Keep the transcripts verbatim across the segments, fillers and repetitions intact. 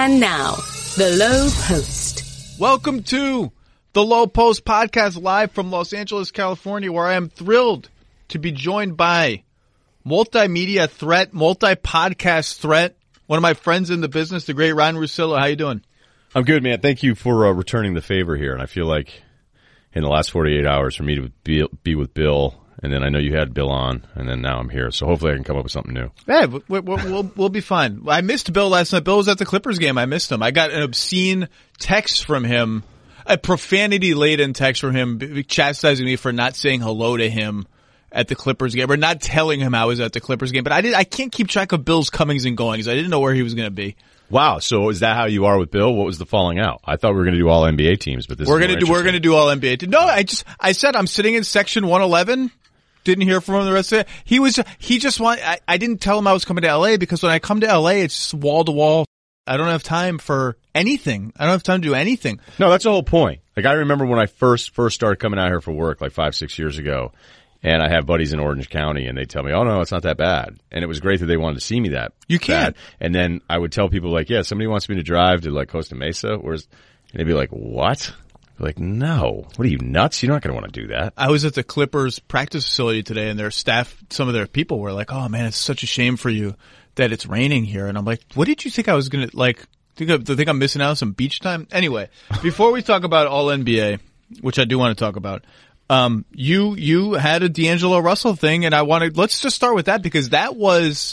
And now, The Low Post. Welcome to The Low Post podcast live from Los Angeles, California, where I am thrilled to be joined by multimedia threat, multi-podcast threat, one of my friends in the business, the great Ryan Russillo. How you doing? I'm good, man. Thank you for uh, returning the favor here. And I feel like in the last forty-eight hours for me to be, be with Bill, and then I know you had Bill on, and then now I'm here. So hopefully I can come up with something new. Yeah, we'll, we'll, we'll be fine. I missed Bill last night. Bill was at the Clippers game. I missed him. I got an obscene text from him, a profanity-laden text from him chastising me for not saying hello to him at the Clippers game, or not telling him I was at the Clippers game. But I did. I can't keep track of Bill's comings and goings. I didn't know where he was going to be. Wow. So is that how you are with Bill? What was the falling out? I thought we were going to do all N B A teams, but this we're is going to do we're going to do all N B A teams. No, I just I said I'm sitting in section one eleven. Didn't hear from him the rest of it. He was he just want. I, I didn't tell him I was coming to L A because when I come to L A, it's just wall to wall. I don't have time for anything. I don't have time to do anything. No, that's the whole point. Like I remember when I first first started coming out here for work, like five six years ago. And I have buddies in Orange County, and they tell me, oh, no, it's not that bad. And it was great that they wanted to see me that You can't. bad. And then I would tell people, like, yeah, somebody wants me to drive to, like, Costa Mesa. Where's, and they'd be like, what? I'd be like, no. What are you, nuts? You're not going to want to do that. I was at the Clippers practice facility today, and their staff, some of their people were like, oh, man, it's such a shame for you that it's raining here. And I'm like, what did you think I was going to, like, think, I, think I'm missing out on some beach time? Anyway, before we talk about all N B A, which I do want to talk about, Um, you, you had a D'Angelo Russell thing, and I wanted, let's just start with that because that was,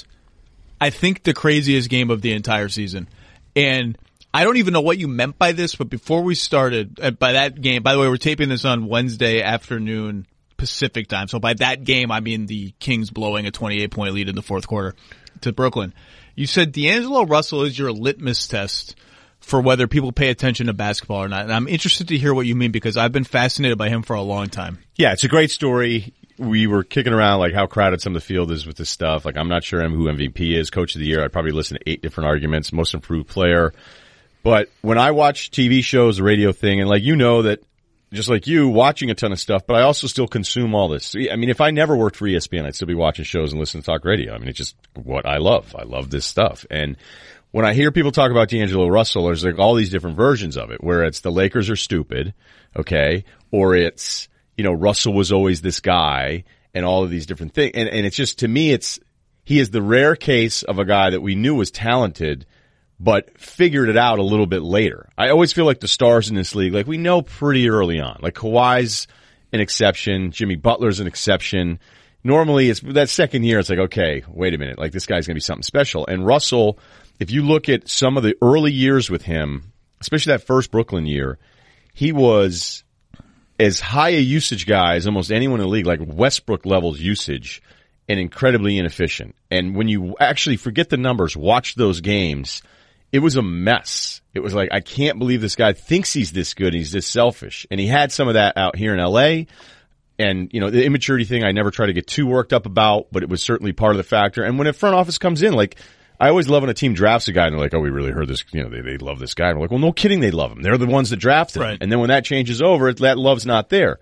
I think, the craziest game of the entire season. And I don't even know what you meant by this, but before we started, uh, by that game, by the way, we're taping this on Wednesday afternoon Pacific time. So by that game, I mean the Kings blowing a twenty-eight point lead in the fourth quarter to Brooklyn. You said D'Angelo Russell is your litmus test for whether people pay attention to basketball or not. And I'm interested to hear what you mean because I've been fascinated by him for a long time. Yeah, it's a great story. We were kicking around like how crowded some of the field is with this stuff. Like I'm not sure who M V P is, Coach of the Year. I'd probably listen to eight different arguments, most improved player. But when I watch T V shows, the radio thing, and like you know that just like you, watching a ton of stuff, but I also still consume all this. I mean, if I never worked for E S P N, I'd still be watching shows and listening to talk radio. I mean, it's just what I love. I love this stuff. And when I hear people talk about D'Angelo Russell, there's like all these different versions of it, where it's the Lakers are stupid, okay, or it's, you know, Russell was always this guy and all of these different things. And, and it's just, to me, it's, he is the rare case of a guy that we knew was talented, but figured it out a little bit later. I always feel like the stars in this league, like we know pretty early on, like Kawhi's an exception, Jimmy Butler's an exception. Normally it's that second year, it's like, okay, wait a minute, like this guy's going to be something special. And Russell, if you look at some of the early years with him, especially that first Brooklyn year, he was as high a usage guy as almost anyone in the league, like Westbrook levels usage, and incredibly inefficient. And when you actually forget the numbers, watch those games, it was a mess. It was like, I can't believe this guy thinks he's this good and he's this selfish. And he had some of that out here in L A. And, you know, the immaturity thing I never try to get too worked up about, but it was certainly part of the factor. And when a front office comes in, like, I always love when a team drafts a guy and they're like, oh, we really heard this, you know, they, they love this guy. And we're like, well, no kidding, they love him. They're the ones that drafted him. Right. And then when that changes over, that love's not there.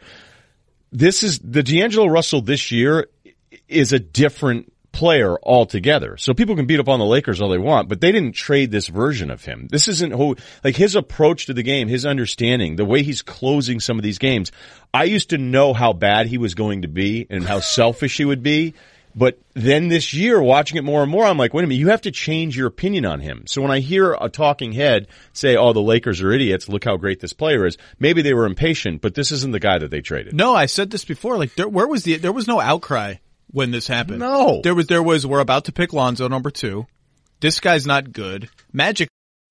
This is, the D'Angelo Russell this year is a different player altogether. So people can beat up on the Lakers all they want, but they didn't trade this version of him. This isn't who, like his approach to the game, his understanding, the way he's closing some of these games. I used to know how bad he was going to be and how selfish he would be. But then this year, watching it more and more, I'm like, wait a minute, you have to change your opinion on him. So when I hear a talking head say, oh, the Lakers are idiots, look how great this player is, maybe they were impatient, but this isn't the guy that they traded. No, I said this before. Like, there, where was the, there was no outcry when this happened. No. There was, there was, we're about to pick Lonzo number two. This guy's not good. Magic,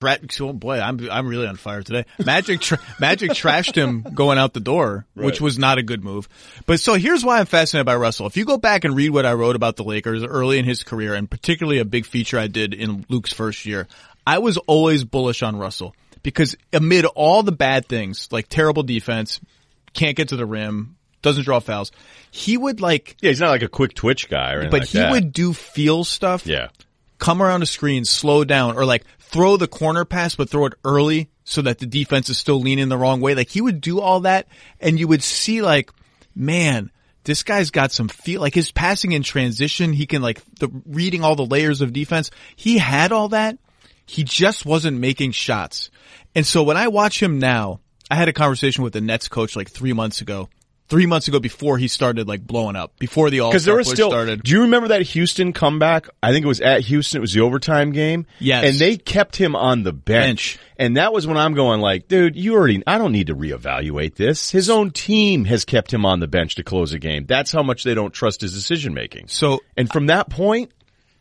oh boy, I'm, I'm really on fire today. Magic, tra- Magic trashed him going out the door, right, which was not a good move. But so here's why I'm fascinated by Russell. If you go back and read what I wrote about the Lakers early in his career, and particularly a big feature I did in Luke's first year, I was always bullish on Russell because amid all the bad things, like terrible defense, can't get to the rim, doesn't draw fouls, he would like, yeah, he's not like a quick twitch guy or anything but like he that. would do feel stuff. Yeah. Come around the screen, slow down, or like throw the corner pass, but throw it early so that the defense is still leaning the wrong way. Like he would do all that, and you would see like, man, this guy's got some feel. Like his passing in transition, he can like the reading all the layers of defense. He had all that. he just wasn't making shots. And so when I watch him now, I had a conversation with the Nets coach like three months ago. Three months ago before he started like blowing up, before the All-Star Because there was push still, started. do you remember that Houston comeback? I think it was at Houston. It was the overtime game. Yes. And they kept him on the bench. Bench. And that was when I'm going like, dude, you already, I don't need to reevaluate this. His own team has kept him on the bench to close a game. That's how much they don't trust his decision making. So, And from that point,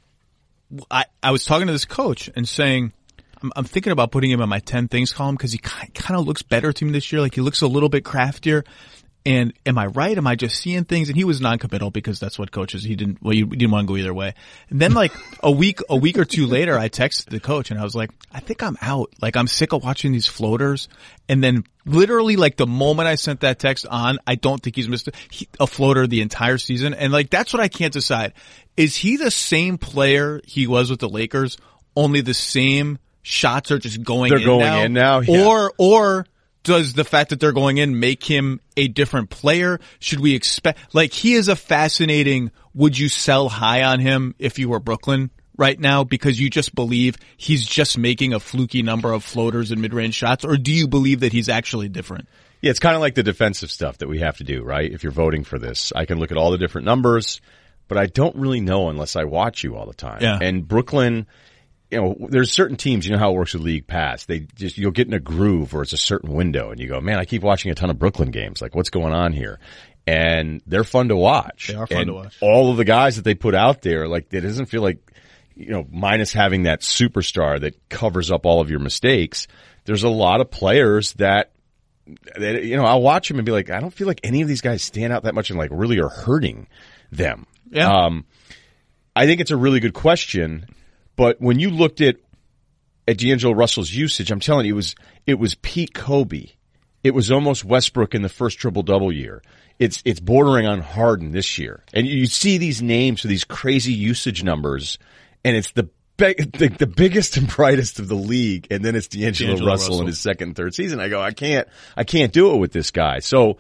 I, I was talking to this coach and saying, I'm, I'm thinking about putting him in my ten things column because he kind of looks better to me this year. Like he looks a little bit craftier. And am I right? Am I just seeing things? And he was non-committal because that's what coaches, he didn't, well, he didn't want to go either way. And then like a week, a week or two later, I texted the coach and I was like, I think I'm out. Like I'm sick of watching these floaters. And then literally like the moment I sent that text on, I don't think he's missed a, he, a floater the entire season. And like that's what I can't decide. Is he the same player he was with the Lakers? Only the same shots are just going They're in going now? in now, yeah. Or, or, does the fact that they're going in make him a different player? Should we expect, like he is a fascinating, would you sell high on him if you were Brooklyn right now because you just believe he's just making a fluky number of floaters and mid-range shots, or do you believe that he's actually different? yeah, it's kind of like the defensive stuff that we have to do, right? If you're voting for this, I can look at all the different numbers, but I don't really know unless I watch you all the time. Yeah. And Brooklyn, you know, there's certain teams, you know how it works with League Pass. They just, you'll get in a groove or it's a certain window and you go, man, I keep watching a ton of Brooklyn games. Like, what's going on here? And they're fun to watch. They are fun and to watch. All of the guys that they put out there, like, it doesn't feel like, you know, minus having that superstar that covers up all of your mistakes, there's a lot of players that, that, you know, I'll watch them and be like, I don't feel like any of these guys stand out that much and like really are hurting them. Yeah. Um, I think it's a really good question. But when you looked at at D'Angelo Russell's usage, I'm telling you, it was it was peak Kobe. It was almost Westbrook in the first triple double year. It's it's bordering on Harden this year, and you see these names for these crazy usage numbers, and it's the big, the, the biggest and brightest of the league, and then it's D'Angelo, D'Angelo Russell, Russell in his second and third season. I go, I can't I can't do it with this guy. So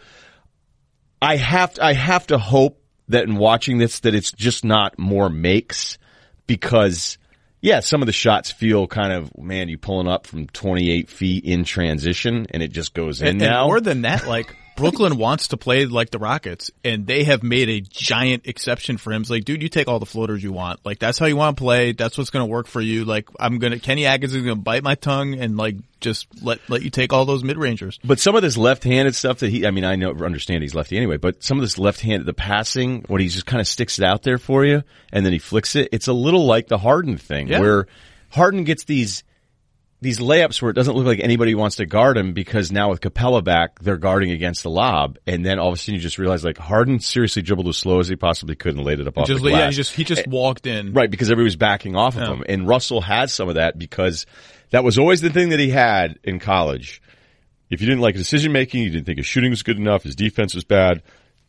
I have to, I have to hope that in watching this that it's just not more makes because. Yeah, some of the shots feel kind of, man, you pulling up from twenty-eight feet in transition and it just goes in and, now. And more than that, like Brooklyn wants to play like the Rockets and they have made a giant exception for him. It's like, dude, you take all the floaters you want. Like that's how you want to play. That's what's going to work for you. Like I'm going to, Kenny Atkins is going to bite my tongue and like just let, let you take all those mid-rangers. But some of this left-handed stuff that he, I mean, I know, understand he's lefty anyway, but some of this left-handed, the passing, when he just kind of sticks it out there for you and then he flicks it, it's a little like the Harden thing Yeah. where Harden gets these, these layups where it doesn't look like anybody wants to guard him because now with Capella back, they're guarding against the lob. And then all of a sudden you just realize like Harden seriously dribbled as slow as he possibly could and laid it up off Just, the glass. yeah, he just, he just walked in. Right, because everybody was backing off of Yeah. him. And Russell has some of that because that was always the thing that he had in college. If you didn't like decision making, you didn't think his shooting was good enough, his defense was bad,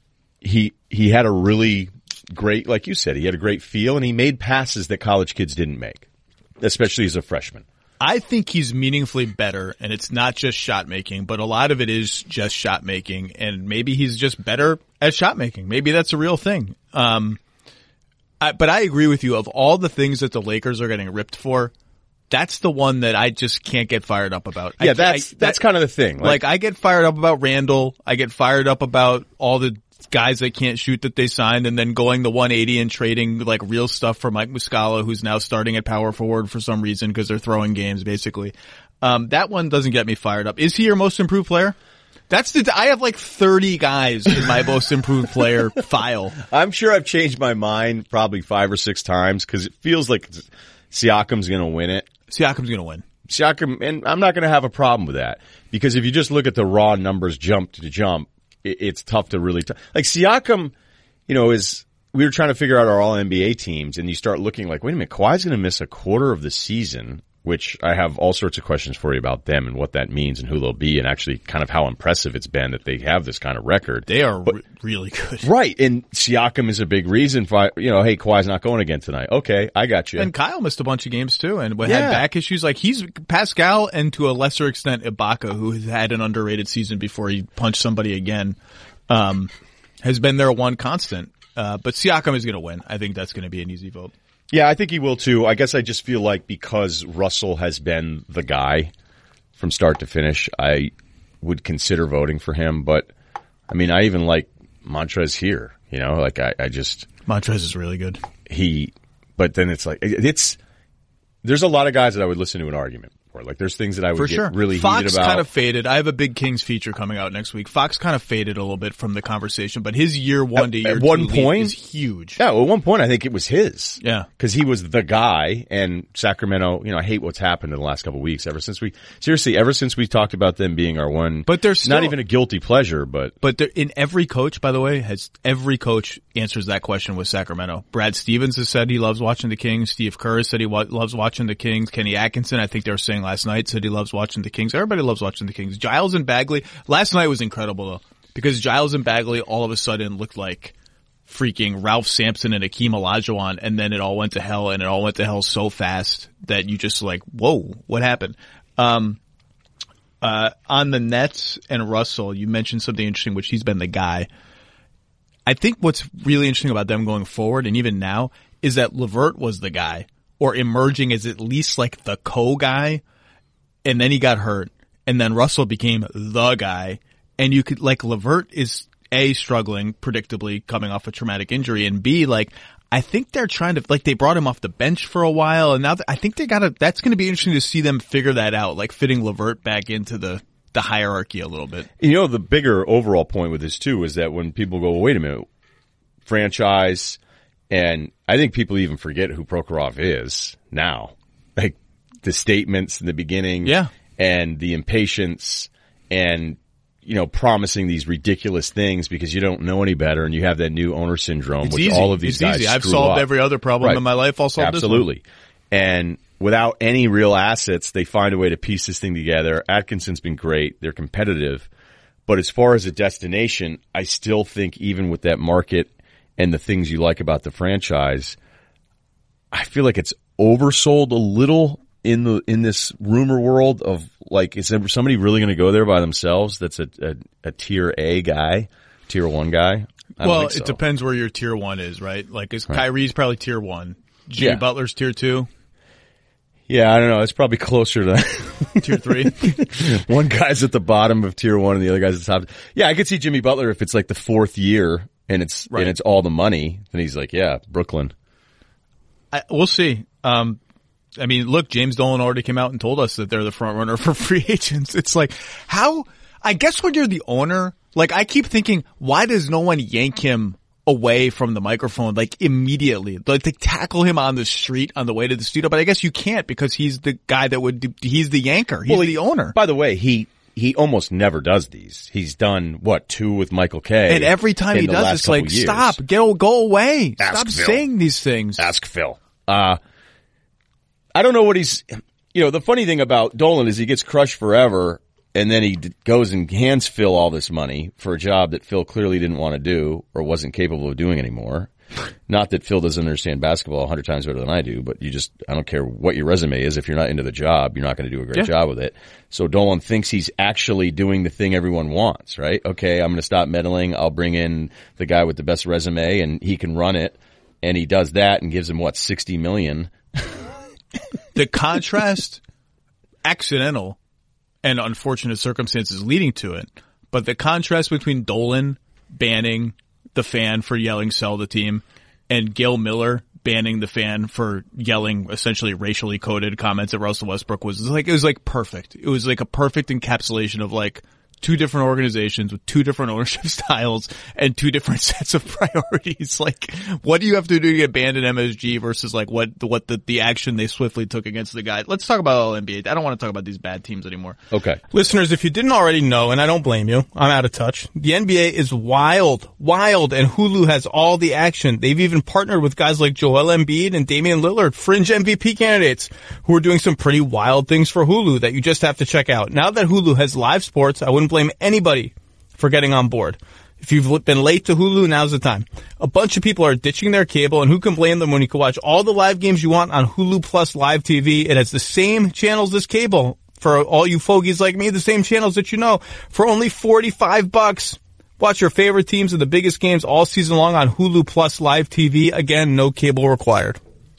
he he had a really great, like you said, he had a great feel and he made passes that college kids didn't make, especially as a freshman. I think he's meaningfully better, and it's not just shot making, but a lot of it is just shot making, and maybe he's just better at shot making. Maybe that's a real thing. Um, I, but I agree with you. Of all the things that the Lakers are getting ripped for, that's the one that I just can't get fired up about. Yeah, I, that's I, that's that, kind of the thing. Like, like I get fired up about Randall. I get fired up about all the guys that can't shoot that they signed and then going the one eighty and trading like real stuff for Mike Muscala, who's now starting at power forward for some reason because they're throwing games basically. Um, that one doesn't get me fired up. Is he your most improved player? That's the, I have like thirty guys in my most improved player file. I'm sure I've changed my mind probably five or six times because it feels like Siakam's going to win it. Siakam's going to win. Siakam, and I'm not going to have a problem with that because if you just look at the raw numbers jump to jump, it, it's tough to really, t- like Siakam, you know, is, we were trying to figure out our all N B A teams and you start looking like, wait a minute, Kawhi's going to miss a quarter of the season, which I have all sorts of questions for you about them and what that means and who they'll be and actually kind of how impressive it's been that they have this kind of record. They are but, re- really good. Right. And Siakam is a big reason for, you know, hey, Kawhi's not going again tonight. Okay, I got you. And Kyle missed a bunch of games too and Yeah. had back issues. Like he's Pascal and to a lesser extent Ibaka, who has had an underrated season before he punched somebody again, um, has been their one constant. Uh, but Siakam is going to win. I think that's going to be an easy vote. Yeah, I think he will too. I guess I just feel like because Russell has been the guy from start to finish, I would consider voting for him. But, I mean, I even like Montrez here. You know, like I, I just... Montrez is really good. He... But then it's like... It's... There's a lot of guys that I would listen to an argument for. Like, there's things that I would For get sure. really Fox heated about. kind of faded. I have a big Kings feature coming out next week. Fox kind of faded a little bit from the conversation, but his year one At- to year at two one lead point? is huge. Yeah, at one point I think it was his. Yeah. Because he was the guy, and Sacramento, you know, I hate what's happened in the last couple of weeks. Ever since we, seriously, ever since we talked about them being our one, But they're still- not even a guilty pleasure, but But there, in every coach, by the way, has every coach answers that question with Sacramento. Brad Stevens has said he loves watching the Kings. Steve Kerr has said he wa- loves watching the Kings. Kenny Atkinson, I think they were saying last night, said he loves watching the Kings. Everybody loves watching the Kings. Giles and Bagley, last night was incredible though, because Giles and Bagley all of a sudden looked like freaking Ralph Sampson and Akeem Olajuwon, and then it all went to hell, and it all went to hell so fast that you just like, whoa, what happened? Um, uh, on the Nets and Russell, you mentioned something interesting, which he's been the guy. I think what's really interesting about them going forward, and even now, is that LeVert was the guy, or emerging as at least like the co-guy, and then he got hurt, and then Russell became the guy, and you could, like, LeVert is A, struggling, predictably, coming off a traumatic injury, and B, like, I think they're trying to, like, they brought him off the bench for a while, and now th- I think they gotta, that's gonna be interesting to see them figure that out, like fitting LeVert back into the, the hierarchy a little bit. you know, the bigger overall point with this too is that when people go, well, wait a minute, franchise, and I think people even forget who Prokhorov is now. Like, the statements in the beginning. Yeah. And the impatience and, you know, promising these ridiculous things because you don't know any better and you have that new owner syndrome, It's which easy. all of these it's guys easy. I've screw solved up. every other problem Right. in my life. I'll solve Absolutely. this And without any real assets, they find a way to piece this thing together. Atkinson's been great. They're competitive. But as far as a destination, I still think even with that market and the things you like about the franchise, I feel like it's oversold a little in the in this rumor world of, like, is there somebody really going to go there by themselves that's a, a, a tier A guy, tier one guy? I don't Well, think so. it depends where your tier one is, right? Like, is Right. Kyrie's probably tier one. Jimmy Yeah. Butler's tier two, Yeah, I don't know. It's probably closer to tier three. one guy's at the bottom of tier one and the other guy's at the top. Yeah, I could see Jimmy Butler if it's like the fourth year and it's Right. and it's all the money. Then he's like, yeah, Brooklyn. I, we'll see. Um, I mean, look, James Dolan already came out and told us that they're the front runner for free agents. It's like, how, I guess when you're the owner, like, I keep thinking, why does no one yank him away from the microphone, like, immediately? Like, they tackle him on the street on the way to the studio, but I guess you can't because he's the guy that would, do, he's the yanker. He's Well, the he- owner. By the way, he he almost never does these. He's done what, two with Michael Kay. And every time in he the does, last it's like, couple years. stop, go, go away. Ask Stop Phil. saying these things. Ask Phil. Uh, I don't know what he's, you know, the funny thing about Dolan is he gets crushed forever and then he d- goes and hands Phil all this money for a job that Phil clearly didn't want to do or wasn't capable of doing anymore. Not that Phil doesn't understand basketball a hundred times better than I do, but you just, I don't care what your resume is. If you're not into the job, you're not going to do a great Yeah. job with it. So Dolan thinks he's actually doing the thing everyone wants, right? Okay, I'm going to stop meddling. I'll bring in the guy with the best resume and he can run it. And he does that and gives him what, sixty million. The contrast, accidental and unfortunate circumstances leading to it, but the contrast between Dolan banning the fan for yelling sell the team and Gil Miller banning the fan for yelling essentially racially coded comments at Russell Westbrook was like, it was like perfect. It was like a perfect encapsulation of like two different organizations with two different ownership styles and two different sets of priorities. Like, what do you have to do to get banned in M S G versus like what the, what the, the action they swiftly took against the guy? Let's talk about all N B A. I don't want to talk about these bad teams anymore. Okay. Listeners, if you didn't already know, and I don't blame you, I'm out of touch, the N B A is wild, wild, and Hulu has all the action. They've even partnered with guys like Joel Embiid and Damian Lillard, fringe M V P candidates, who are doing some pretty wild things for Hulu that you just have to check out. Now that Hulu has live sports, I wouldn't blame anybody for getting on board. If you've been late to Hulu, now's the time. A bunch of people are ditching their cable, and who can blame them when you can watch all the live games you want on Hulu Plus Live T V? It has the same channels as cable. For all you fogies like me, the same channels that you know. For only forty-five bucks, watch your favorite teams and the biggest games all season long on Hulu Plus Live T V. Again, no cable required.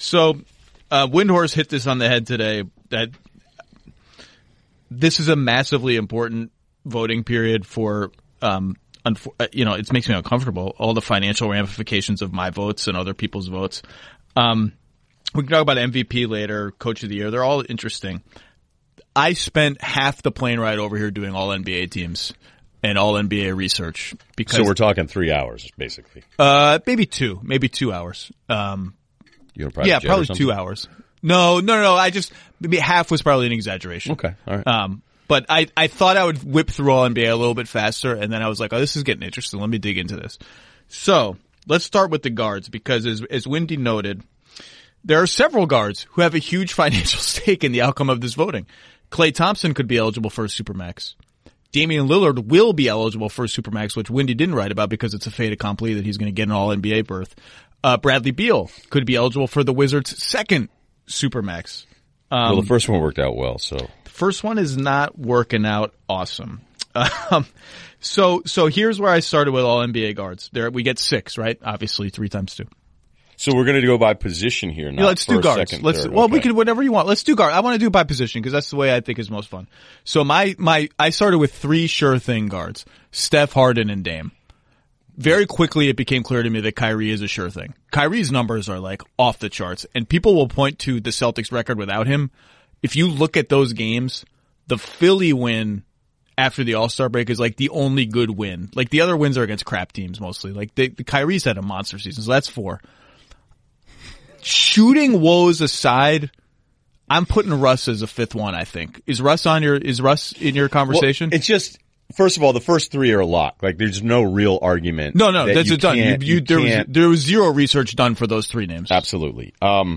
So, uh, Windhorse hit this on the head today, that this is a massively important voting period for, um, unfor- you know, it makes me uncomfortable, all the financial ramifications of my votes and other people's votes. Um, we can talk about M V P later, Coach of the Year. They're all interesting. I spent half the plane ride over here doing all N B A teams and all N B A research. Because, So we're talking three hours, basically. uh, maybe two, maybe two hours. Um, You know, yeah, probably two hours. No, no, no, no. I just, maybe half was probably an exaggeration. Okay, all right. Um, but I, I thought I would whip through all N B A a little bit faster, and then I was like, oh, this is getting interesting. Let me dig into this. So, let's start with the guards, because as, as Wendy noted, there are several guards who have a huge financial stake in the outcome of this voting. Klay Thompson could be eligible for a Supermax. Damian Lillard will be eligible for a Supermax, which Wendy didn't write about because it's a fait accompli that he's going to get an all N B A berth. Uh, Bradley Beal could be eligible for the Wizards' second Supermax. Um, well, the first one worked out well, so. The first one is not working out awesome. Um, so, so here's where I started with all N B A guards. There, we get six, right? Obviously, three times two. So we're going to go by position here now. Yeah, let's do first, guards. second, Let's third. well, okay. we can whatever you want. Let's do guard. I want to do by position because that's the way I think is most fun. So my my I started with three sure thing guards: Steph, Harden, and Dame. Very quickly, it became clear to me that Kyrie is a sure thing. Kyrie's numbers are like off the charts, and people will point to the Celtics record without him. If you look at those games, the Philly win after the All-Star break is like the only good win. Like the other wins are against crap teams mostly. Like the, the Kyrie's had a monster season, so that's four. Shooting woes aside, I'm putting Russ as a fifth one, I think. Is Russ on your, is Russ in your conversation? Well, it's just, first of all, the first three are a lock. Like, there's no real argument. no, no, that that's you it done. You, can't- you, you there was, can't- there was zero research done for those three names. Absolutely. Um,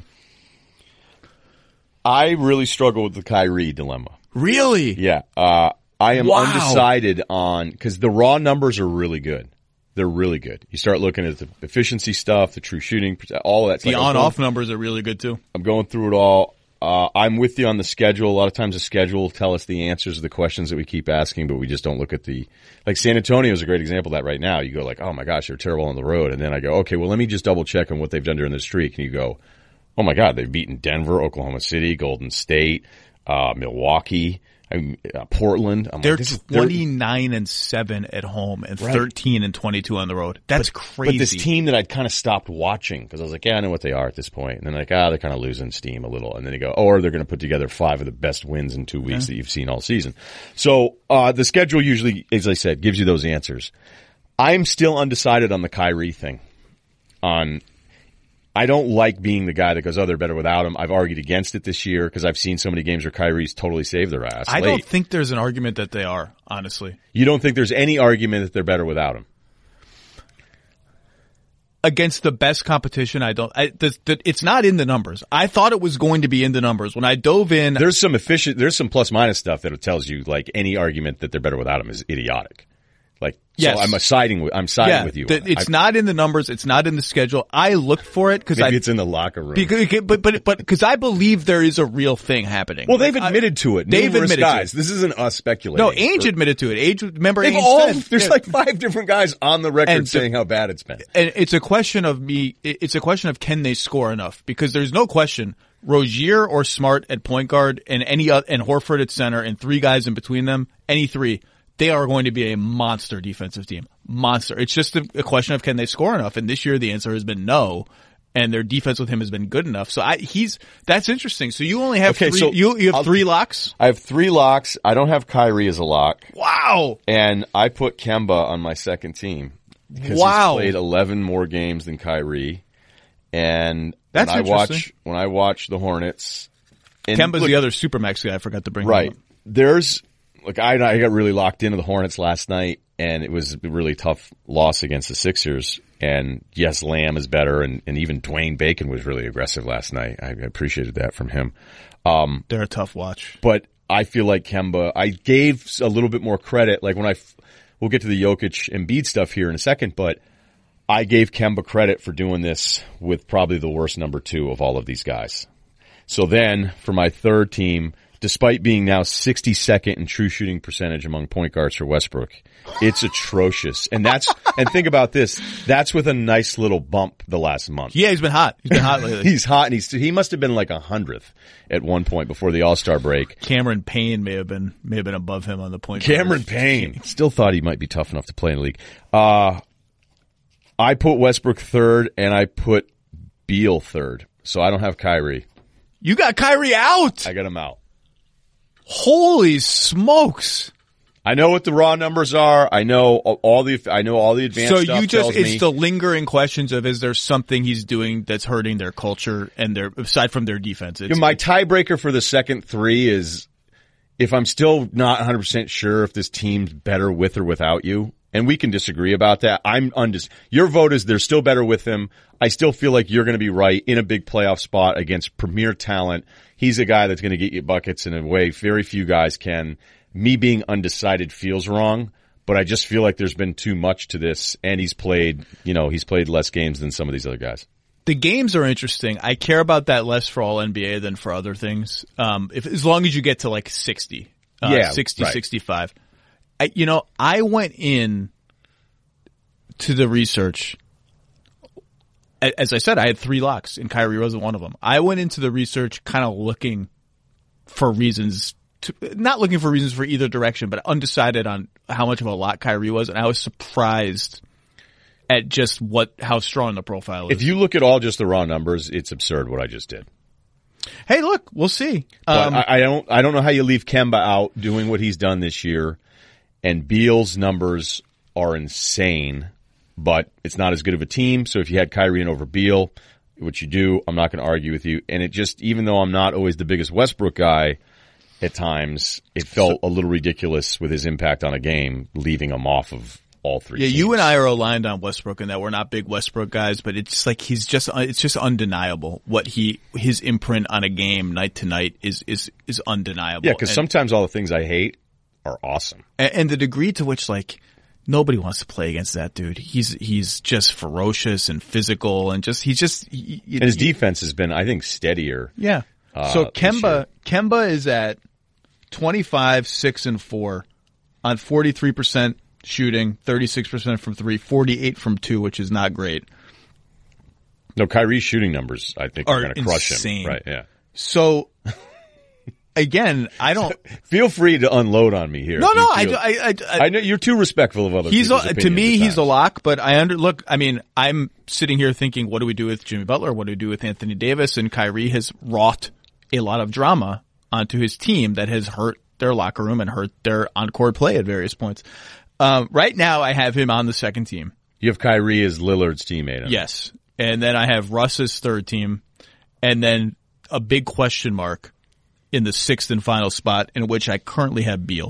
I really struggle with the Kyrie dilemma. Really? Yeah. Uh, I am Wow. undecided on, cause the raw numbers are really good. They're really good. You start looking at the efficiency stuff, the true shooting, all of that. The Like, I'm on-off going- numbers are really good too. I'm going through it all. Uh, I'm with you on the schedule. A lot of times the schedule will tell us the answers to the questions that we keep asking, but we just don't look at the, like San Antonio is a great example of that right now. You go like, oh my gosh, they're terrible on the road. And then I go, okay, well, let me just double check on what they've done during the streak. And you go, oh my God, they've beaten Denver, Oklahoma City, Golden State, uh, Milwaukee, I mean, uh, Portland. I'm They're like, this is, they're- twenty-nine and seven at home and Right. thirteen and twenty-two on the road. That's crazy. But this team that I'd kind of stopped watching because I was like, yeah, I know what they are at this point. And then like, ah, they're kind of losing steam a little. And then you go, oh, or they're going to put together five of the best wins in two weeks that you've seen all season. So, uh, the schedule usually, as I said, gives you those answers. I'm still undecided on the Kyrie thing. On, I don't like being the guy that goes, oh, they're better without him. I've argued against it this year because I've seen so many games where Kyrie's totally saved their ass. I late. don't think there's an argument that they are, honestly. You don't think there's any argument that they're better without him? Against the best competition, I don't. I, the, the, it's not in the numbers. I thought it was going to be in the numbers when I dove in. There's some efficient, there's some plus minus stuff that tells you like any argument that they're better without him is idiotic. Like, Yes. so I'm siding with, I'm siding yeah, with you. the- on it. it's I- not in the numbers. It's not in the schedule. I looked for it because I Maybe it's in the locker room. because but but but because I believe there is a real thing happening. well, they've Like, I- admitted to it. They've Numerous admitted guys. to it. This isn't us speculating. No, Ainge Or- admitted to it. Ainge, remember, They've Ainge all, said, there's yeah. like five different guys on the record And the- saying how bad it's been. And it's a question of me, it's a question of can they score enough? Because there's no question, Rozier or Smart at point guard and any other, and Horford at center and three guys in between them, any three, they are going to be a monster defensive team. Monster. It's just a, a question of can they score enough? And this year the answer has been no. And their defense with him has been good enough. So I, he's, that's interesting. So you only have Okay, three, so you, you have I'll- three locks? I have three locks. I don't have Kyrie as a lock. Wow. And I put Kemba on my second team because Wow. he's played eleven more games than Kyrie. And That's when I watch interesting. when I watch the Hornets, and Kemba's look, the other Supermax guy I forgot to bring. right. Him up. There's like I I got really locked into the Hornets last night, and it was a really tough loss against the Sixers. And yes, Lamb is better, and, and even Dwayne Bacon was really aggressive last night. I appreciated that from him. They're a tough watch. But I feel like Kemba, I gave a little bit more credit. Like when I, we'll get to the Jokic Embiid stuff here in a second, but I gave Kemba credit for doing this with probably the worst number two of all of these guys. So then for my third team, despite being now sixty-second in true shooting percentage among point guards for Westbrook. It's atrocious. And that's, and think about this, that's with a nice little bump the last month. Yeah, he's been hot. He's been hot lately. He's hot, and he's, he must have been like a hundredth at one point before the All-Star break. Cameron Payne may have been, may have been above him on the point. Cameron guard. Payne. Still thought he might be tough enough to play in the league. Uh, I put Westbrook third, and I put Beal third. So I don't have Kyrie. You got Kyrie out! I got him out. Holy smokes! I know what the raw numbers are. I know all the. I know all the advanced so stuff. you just tells it's me. the lingering questions of is there something he's doing that's hurting their culture and their aside from their defense. It's, My tiebreaker for the second three is if I'm still not one hundred percent sure if this team's better with or without you, and we can disagree about that. I'm undis. Your vote is they're still better with him. I still feel like you're going to be right in a big playoff spot against premier talent. He's a guy that's going to get you buckets in a way very few guys can. Me being undecided feels wrong, but I just feel like there's been too much to this, and he's played, you know, he's played less games than some of these other guys. The games are interesting. I care about that less for all N B A than for other things. Um, if as long as you get to like sixty, uh, yeah, sixty, right. sixty-five. I, you know, I went in to the research. As I said, I had three locks, and Kyrie wasn't one of them. I went into the research kind of looking for reasons. To, not looking for reasons for either direction, but undecided on how much of a lot Kyrie was, and I was surprised at just what how strong the profile is. If you look at all just the raw numbers, it's absurd what I just did. Hey, look, we'll see. But Um, I, I don't, I don't know how you leave Kemba out doing what he's done this year, and Beal's numbers are insane, but it's not as good of a team. So if you had Kyrie in over Beal, which you do, I'm not going to argue with you. And it just, even though I'm not always the biggest Westbrook guy. At times, it felt a little ridiculous with his impact on a game, leaving him off of all three Yeah, teams. you and I are aligned on Westbrook and that we're not big Westbrook guys, but it's like he's just, it's just undeniable what he, his imprint on a game night to night is, is, is undeniable. Yeah, because And- sometimes all the things I hate are awesome. And, and the degree to which, like, nobody wants to play against that dude. He's he's just ferocious and physical, and just he's just. He, And his defense has been, I think, steadier. Yeah. Uh, so this Kemba year. Kemba is at twenty-five, six, and four on forty-three percent shooting, thirty-six percent from three, forty-eight from two, which is not great. No, Kyrie's shooting numbers, I think, are, Are going to crush insane. him. Right? Yeah. So again, I don't. Feel free to unload on me here. No, if you no, I, feel- I, I, I, I know you're too respectful of other He's people's a, to opinions me, at he's a times. lock. But I under look. I mean, I'm sitting here thinking, what do we do with Jimmy Butler? What do we do with Anthony Davis? And Kyrie has wrought a lot of drama onto his team that has hurt their locker room and hurt their on-court play at various points. Um, right now, I have him on the second team. You have Kyrie as Lillard's teammate. Huh? Yes, and then I have Russ's third team, and then a big question mark in the sixth and final spot, in which I currently have Beal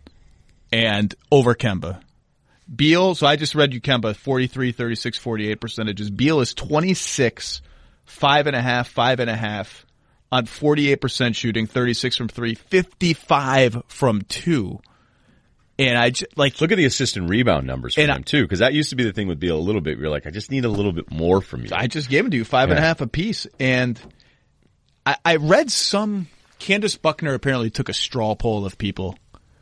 and over Kemba. Beal, so I just read you Kemba, forty-three, thirty-six, forty-eight percentages. Beal is twenty-six, five and a half, five and a half on forty-eight percent shooting, thirty-six from three, fifty-five from two. And I j- like Look at the assist and rebound numbers for And him, I- too, because that used to be the thing with Beal a little bit. You're like, I just need a little bit more from you. I just gave them to you, five and a Yeah. half apiece. And I, I read some, Candace Buckner apparently took a straw poll of people,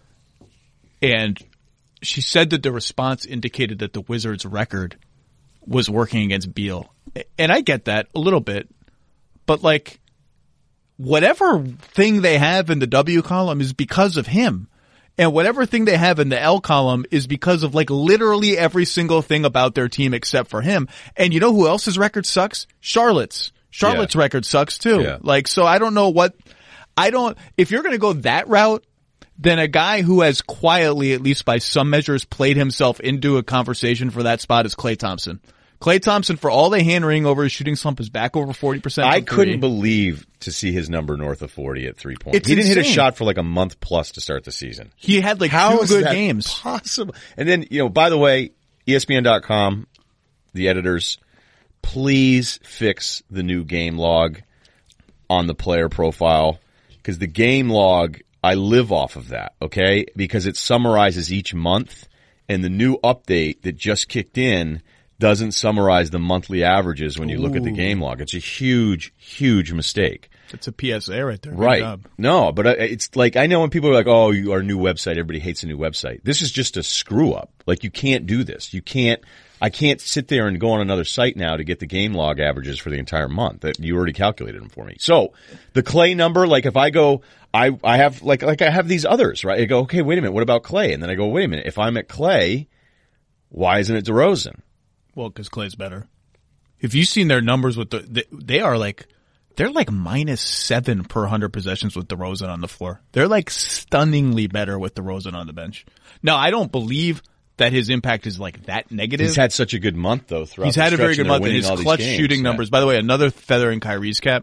and she said that the response indicated that the Wizards' record was working against Beal. And I get that a little bit, but like, whatever thing they have in the W column is because of him. And whatever thing they have in the L column is because of like literally every single thing about their team except for him. And you know who else's record sucks? Charlotte's. Charlotte's Yeah. record sucks too. Yeah. Like, so I don't know what, I don't, if you're going to go that route, then a guy who has quietly, at least by some measures, played himself into a conversation for that spot is Klay Thompson. Klay Thompson, for all the hand-wringing over his shooting slump, is back over forty percent. I from couldn't three. believe to see his number north of forty at three points. It's he didn't hit a insane. shot for like a month plus to start the season. He had like How two is good that games. possible? And then, you know, by the way, E S P N dot com, the editors, please fix the new game log on the player profile, because the game log, I live off of that, okay? Because it summarizes each month, and the new update that just kicked in doesn't summarize the monthly averages when you look at the Ooh. game log. It's a huge, huge mistake. It's a P S A right there. Good Right. job. No, but it's like, I know when people are like, oh, you are a new website. Everybody hates a new website. This is just a screw up. Like, you can't do this. You can't, I can't sit there and go on another site now to get the game log averages for the entire month that you already calculated them for me. So the Clay number, like if I go, I, I have like, like I have these others, right? I go, okay, wait a minute. What about Clay? And then I go, wait a minute. If I'm at Clay, why isn't it DeRozan? Well, because Clay's better. If you've seen their numbers with the, they, they are like, they're like minus seven per hundred possessions with DeRozan on the floor. They're like stunningly better with DeRozan on the bench. Now, I don't believe that his impact is like that negative. He's had such a good month though. Throughout He's the had a very stretch, good and they're month, and winning his all these clutch games. shooting Yeah. numbers. By the way, another feather in Kyrie's cap.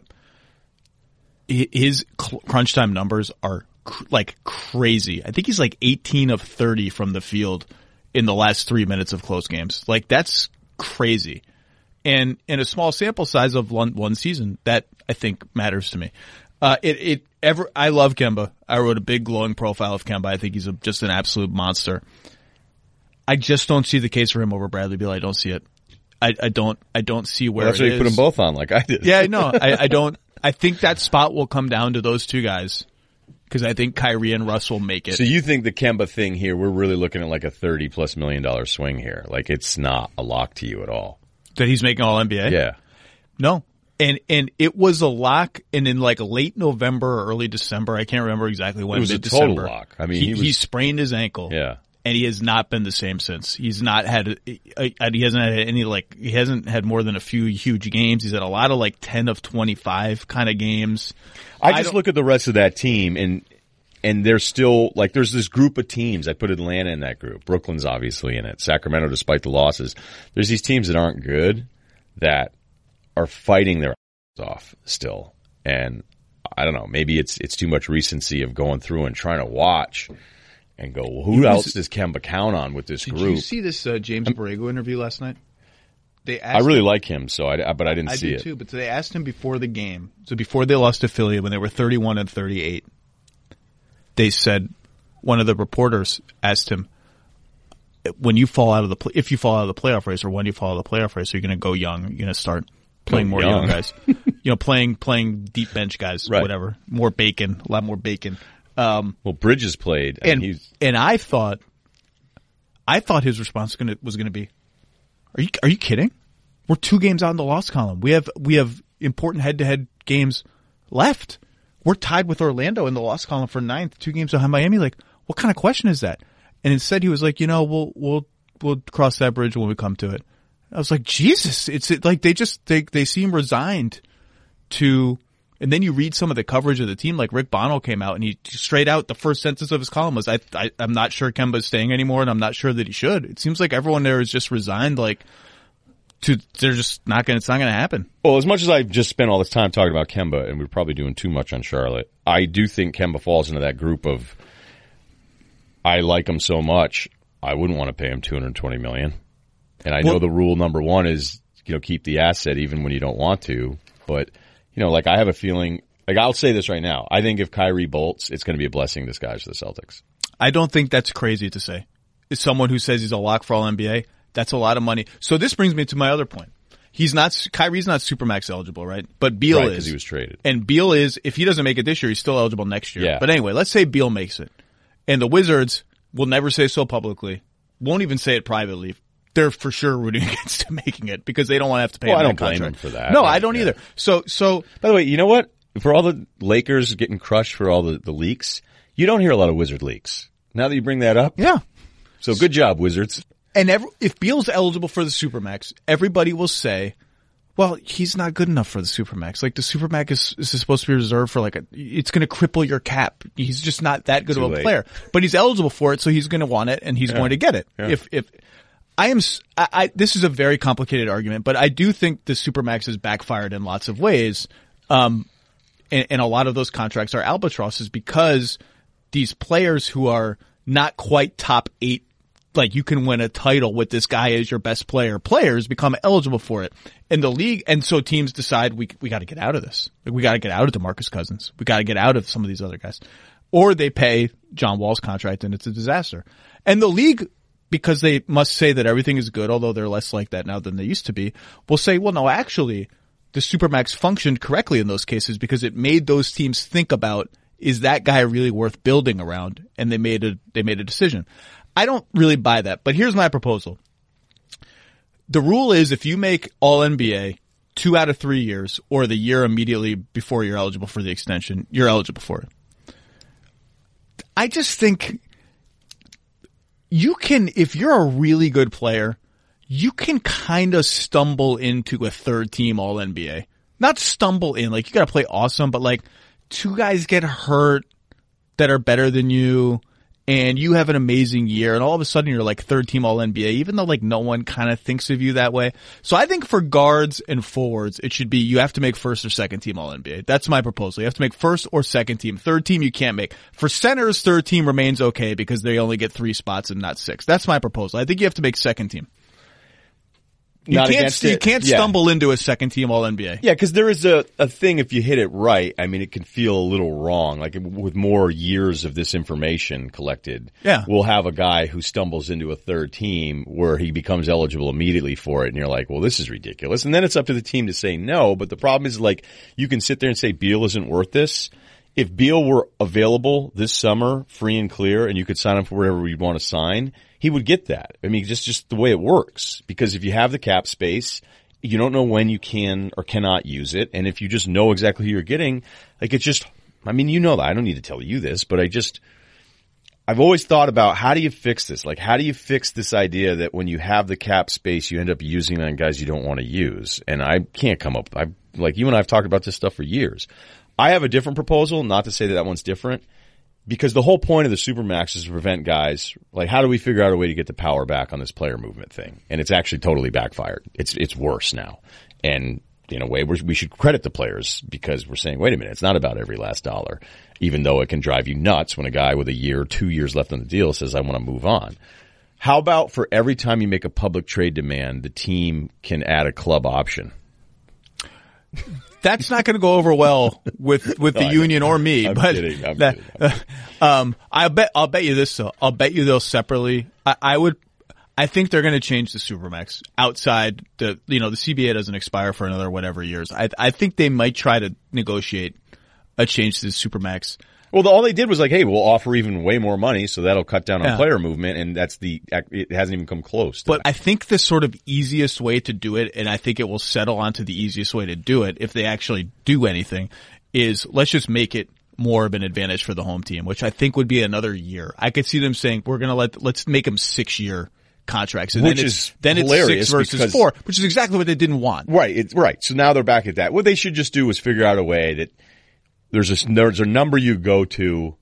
hi- His cl- crunch time numbers are cr- like crazy. I think he's like eighteen of thirty from the field in the last three minutes of close games. Like that's crazy. And in a small sample size of one, one season, that I think matters to me. Uh, it, it ever, I love Kemba. I wrote a big glowing profile of Kemba. I think he's a, just an absolute monster. I just don't see the case for him over Bradley Beal. I don't see it. I, I don't, I don't see where Well, that's it why you is. put them both on like I did. Yeah, no, I, I don't, I think that spot will come down to those two guys. Cause I think Kyrie and Russ will make it. So you think the Kemba thing here, we're really looking at like a thirty plus million dollar swing here. Like it's not a lock to you at all. That he's making all N B A? Yeah. No. And and it was a lock, and in like late November or early December, I can't remember exactly when. It was a mid-December, total lock. I mean, he, he was- he sprained his ankle. Yeah. And he has not been the same since. He's not had, he hasn't had any like, he hasn't had more than a few huge games. He's had a lot of like ten of twenty-five kind of games. I I just don't- look at the rest of that team and and they're still like there's this group of teams. I put Atlanta in that group. Brooklyn's obviously in it. Sacramento, despite the losses, there's these teams that aren't good that are fighting their ass off still. And I don't know, maybe it's it's too much recency of going through and trying to watch and go, well, who else does Kemba count on with this Did group? you see this uh, James Borrego interview last night? They I asked really him, like him, so I, but I didn't I see do it. too, but they asked him before the game. So before they lost to Philly when they were thirty-one and thirty-eight, they said, one of the reporters asked him, when you fall out of the, pl- if you fall out of the playoff race or when you fall out of the playoff race, are you going to go young? You're going to start playing Go more young. young guys, you know, playing, playing deep bench guys, Right. whatever, more bacon, a lot more bacon. Um, Well, Bridges played, and, and, he's and I thought, I thought his response was gonna, was going to be, are you, are you kidding? We're two games out in the loss column. We have, we have important head to head games left. We're tied with Orlando in the loss column for ninth, two games behind Miami. Like, what kind of question is that? And instead he was like, you know, we'll, we'll, we'll cross that bridge when we come to it. I was like, Jesus, it's it, like they just, they, they seem resigned to, and then you read some of the coverage of the team, like Rick Bono came out and he straight out, the first sentence of his column was, I, I, I'm not sure Kemba's staying anymore and I'm not sure that he should. It seems like everyone there is just resigned, like, to, they're just not gonna, it's not gonna happen. Well, as much as I've just spent all this time talking about Kemba, and we're probably doing too much on Charlotte, I do think Kemba falls into that group of, I like him so much, I wouldn't want to pay him two hundred twenty million dollars. And I know Well- the rule number one is, you know, keep the asset even when you don't want to. But, you know, like I have a feeling, like I'll say this right now, I think if Kyrie bolts, it's going to be a blessing in disguise for the Celtics. I don't think that's crazy to say. As someone who says he's a lock for all N B A, that's a lot of money. So this brings me to my other point. He's not, Kyrie's not Supermax eligible, right? But Beal Right, is. because he was traded. And Beal is, if he doesn't make it this year, he's still eligible next year. Yeah. But anyway, let's say Beal makes it. And the Wizards will never say so publicly, won't even say it privately. They're for sure rooting against him making it because they don't want to have to pay Well, him I that don't blame contract. him for that. No, Right, I don't yeah. either. So, so By the way, you know what? For all the Lakers getting crushed for all the, the leaks, you don't hear a lot of Wizard leaks. Now that you bring that up. yeah. So good job, Wizards. And every, if Beal's eligible for the Supermax, everybody will say, well, he's not good enough for the Supermax. Like the Supermax is, is supposed to be reserved for like a, it's going to cripple your cap. He's just not that good Too of a late. player, but he's eligible for it. So he's going to want it and he's going to get it. Yeah. If, if I am, s- I, I, this is a very complicated argument, but I do think the Supermax has backfired in lots of ways. Um, and, and a lot of those contracts are albatrosses because these players who are not quite top eight, like you can win a title with this guy as your best player, players become eligible for it. And the league, and so teams decide we, we gotta get out of this. Like we gotta get out of DeMarcus Cousins. We gotta get out of some of these other guys. Or they pay John Wall's contract and it's a disaster. And the league, because they must say that everything is good, although they're less like that now than they used to be, will say, well, no, actually, the Supermax functioned correctly in those cases because it made those teams think about, is that guy really worth building around? And they made a, they made a decision. I don't really buy that, but here's my proposal. The rule is if you make All N B A two out of three years or the year immediately before you're eligible for the extension, you're eligible for it. I just think you can, if you're a really good player, you can kind of stumble into a third team All N B A. Not stumble in, like you gotta play awesome, but like two guys get hurt that are better than you and you have an amazing year and all of a sudden you're like third team All N B A, even though like no one kind of thinks of you that way. So I think for guards and forwards, it should be you have to make first or second team All N B A. That's my proposal. You have to make first or second team. Third team you can't make. For centers, third team remains okay because they only get three spots and not six. That's my proposal. I think you have to make second team. You Not can't, you can't yeah. stumble into a second team All N B A. Yeah, because there is a, a thing, if you hit it right, I mean, it can feel a little wrong. Like with more years of this information collected, yeah. we'll have a guy who stumbles into a third team where he becomes eligible immediately for it, and you're like, well, this is ridiculous. And then it's up to the team to say no, but the problem is, like, you can sit there and say Beal isn't worth this. If Beal were available this summer, free and clear, and you could sign him for whatever you'd want to sign, he would get that. I mean, just, just the way it works. Because if you have the cap space, you don't know when you can or cannot use it. And if you just know exactly who you're getting, like it's just, I mean, you know that. I don't need to tell you this, but I just, I've always thought about how do you fix this? Like, how do you fix this idea that when you have the cap space, you end up using it on guys you don't want to use? And I can't come up, I, like you and I have talked about this stuff for years. I have a different proposal, not to say that that one's different. Because the whole point of the Supermax is to prevent guys, like how do we figure out a way to get the power back on this player movement thing? And it's actually totally backfired. It's it's worse now. And in a way, we're, we should credit the players because we're saying, wait a minute, it's not about every last dollar. Even though it can drive you nuts when a guy with a year, two years left on the deal says, I want to move on. How about for every time you make a public trade demand, the team can add a club option? That's not going to go over well with with the no, union or me. I'm but kidding. I'm that, kidding. I'm kidding. um, I bet I'll bet you this though. I'll bet you they'll separately. I, I would. I think they're going to change the Supermax outside the. You know, the C B A doesn't expire for another whatever years. I I think they might try to negotiate a change to the Supermax. Well, the, all they did was like, hey, we'll offer even way more money, so that'll cut down on Yeah. player movement, and that's the it hasn't even come close to But that. I think the sort of easiest way to do it, and I think it will settle onto the easiest way to do it if they actually do anything, is let's just make it more of an advantage for the home team, which I think would be another year. I could see them saying, we're going to let, let's make them six year contracts. And Which then is it's, then it's hilarious six versus because- four, which is exactly what they didn't want. Right, it's right. So now they're back at that. What they should just do is figure out a way that there's a there's a number you go to,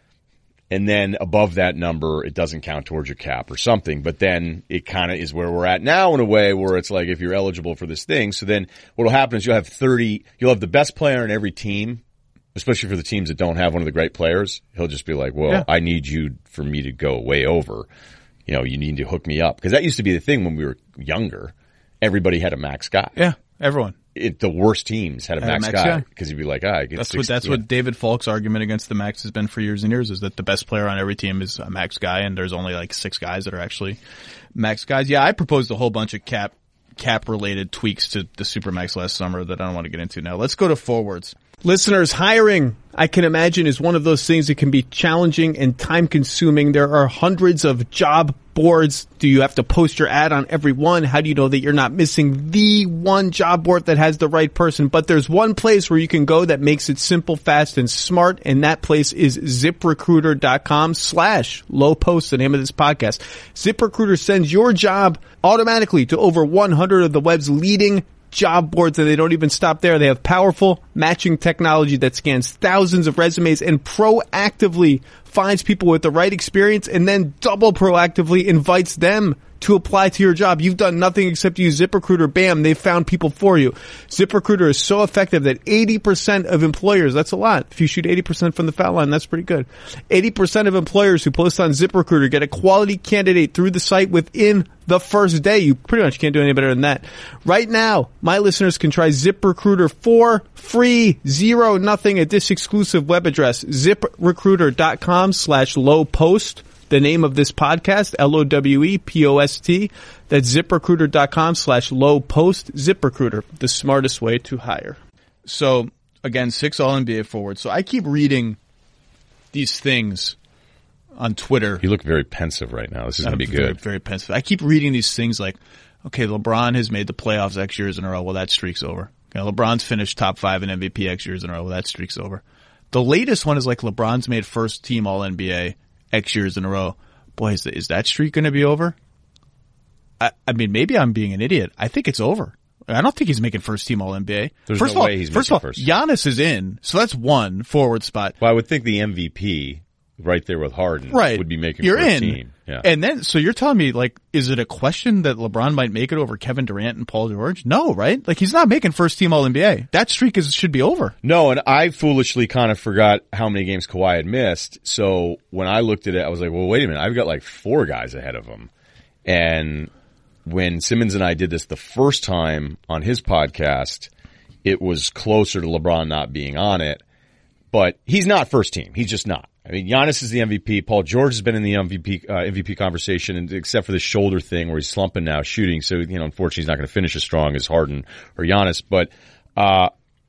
and then above that number, it doesn't count towards your cap or something. But then it kind of is where we're at now in a way where it's like if you're eligible for this thing. So then what will happen is you'll have thirty, you'll have the best player in every team, especially for the teams that don't have one of the great players. He'll just be like, well, Yeah. I need you for me to go way over. You know, you need to hook me up. Because that used to be the thing when we were younger. Everybody had a max guy. Yeah, everyone. It, the worst teams had a Had a max, max guy guy. because he'd be like, ah, I get That's six, what that's yeah. what David Falk's argument against the max has been for years and years, is that the best player on every team is a max guy, and there's only like six guys that are actually max guys. Yeah, I proposed a whole bunch of cap cap related tweaks to the Supermax last summer that I don't want to get into now. Let's go to forwards. Listeners, hiring, I can imagine, is one of those things that can be challenging and time consuming. There are hundreds of job boards. Do you have to post your ad on every one? How do you know that you're not missing the one job board that has the right person? But there's one place where you can go that makes it simple, fast, and smart, and that place is ZipRecruiter.com slash low post, the name of this podcast. ZipRecruiter sends your job automatically to over one hundred of the web's leading job boards, and they don't even stop there. They have powerful matching technology that scans thousands of resumes and proactively finds people with the right experience, and then double proactively invites them to apply to your job. You've done nothing except use ZipRecruiter. Bam, they've found people for you. ZipRecruiter is so effective that eighty percent of employers, that's a lot. If you shoot eighty percent from the foul line, that's pretty good. eighty percent of employers who post on ZipRecruiter get a quality candidate through the site within the first day. You pretty much can't do any better than that. Right now, my listeners can try ZipRecruiter for free, zero, nothing at this exclusive web address, ZipRecruiter.com slash low post. the name of this podcast, L O W E P O S T. That's ZipRecruiter.com slash low post. ZipRecruiter, the smartest way to hire. So, again, six All N B A forwards. So I keep reading these things on Twitter. You look very pensive right now. This is going to be very, good. Very pensive. I keep reading these things like, okay, LeBron has made the playoffs X years in a row. Well, that streak's over. Okay, LeBron's finished top five in M V P X years in a row. Well, that streak's over. The latest one is like LeBron's made first team All N B A X years in a row. Boy, is, the, is that streak going to be over? I, I mean, maybe I'm being an idiot. I think it's over. I don't think he's making first team All N B A. There's first no of all, way he's first making of all, first. Giannis is in, so that's one forward spot. Well, I would think the M V P right there with Harden Right. would be making You're first in. team. Yeah. And then, so you're telling me, like, is it a question that LeBron might make it over Kevin Durant and Paul George? No, right? Like, he's not making first team All N B A. That streak is should be over. No, and I foolishly kind of forgot how many games Kawhi had missed. So when I looked at it, I was like, well, wait a minute. I've got like four guys ahead of him. And when Simmons and I did this the first time on his podcast, it was closer to LeBron not being on it. But he's not first team. He's just not. I mean, Giannis is the M V P. Paul George has been in the M V P uh, M V P conversation, and except for the shoulder thing where he's slumping now shooting. So, you know, unfortunately, he's not going to finish as strong as Harden or Giannis. But uh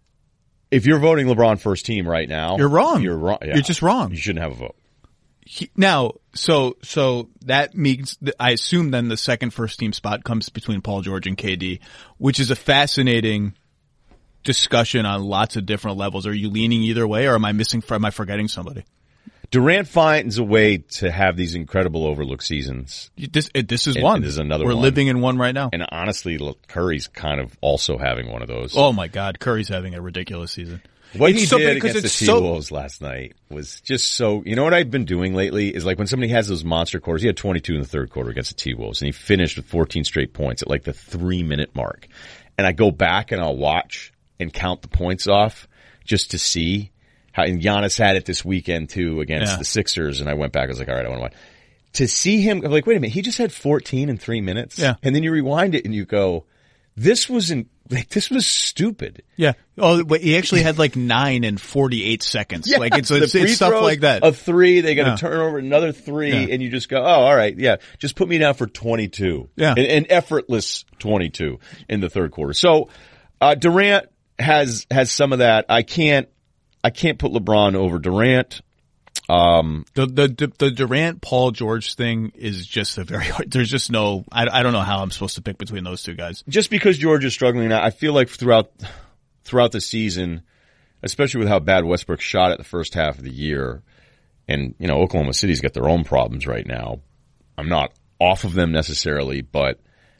if you're voting LeBron first team right now, You're wrong. You're wrong. Yeah. You're just wrong. You shouldn't have a vote. He, now, so so that means that I assume then the second first team spot comes between Paul George and K D, which is a fascinating discussion on lots of different levels. Are you leaning either way, or am I missing? Am I forgetting somebody? Durant finds a way to have these incredible overlooked seasons. This this is And- one. and there's another We're one. living in one right now. And honestly, look, Curry's kind of also having one of those. Oh my God, Curry's having a ridiculous season. What It's he so did big 'cause against the it's so- T-Wolves last night was just so, you know what I've been doing lately is like when somebody has those monster quarters, he had twenty-two in the third quarter against the T-Wolves and he finished with fourteen straight points at like the three minute mark. And I go back and I'll watch and count the points off just to see how, and Giannis had it this weekend too against Yeah. the Sixers. And I went back, I was like, all right, I want to watch. To see him, I'm like, wait a minute, he just had fourteen in three minutes. Yeah. And then you rewind it and you go, this wasn't, like, this was stupid. Yeah. Oh, but he actually had like nine and forty-eight seconds. like it's, the it's, free it's stuff throws, like that. A three, they got Yeah. to turn over another three, Yeah. and you just go, oh, all right, yeah, just put me down for twenty-two. Yeah. An, an effortless twenty-two in the third quarter. So, uh, Durant has, has some of that. I can't, I can't put LeBron over Durant. Um, The, the the Durant Paul George thing is just a very hard. There's just no. I, I don't know how I'm supposed to pick between those two guys. just because George is struggling now, I feel like throughout, throughout the season, especially with how bad Westbrook shot at the first half of the year, and, you know, Oklahoma City's got their own problems right now. I'm not off of them necessarily, but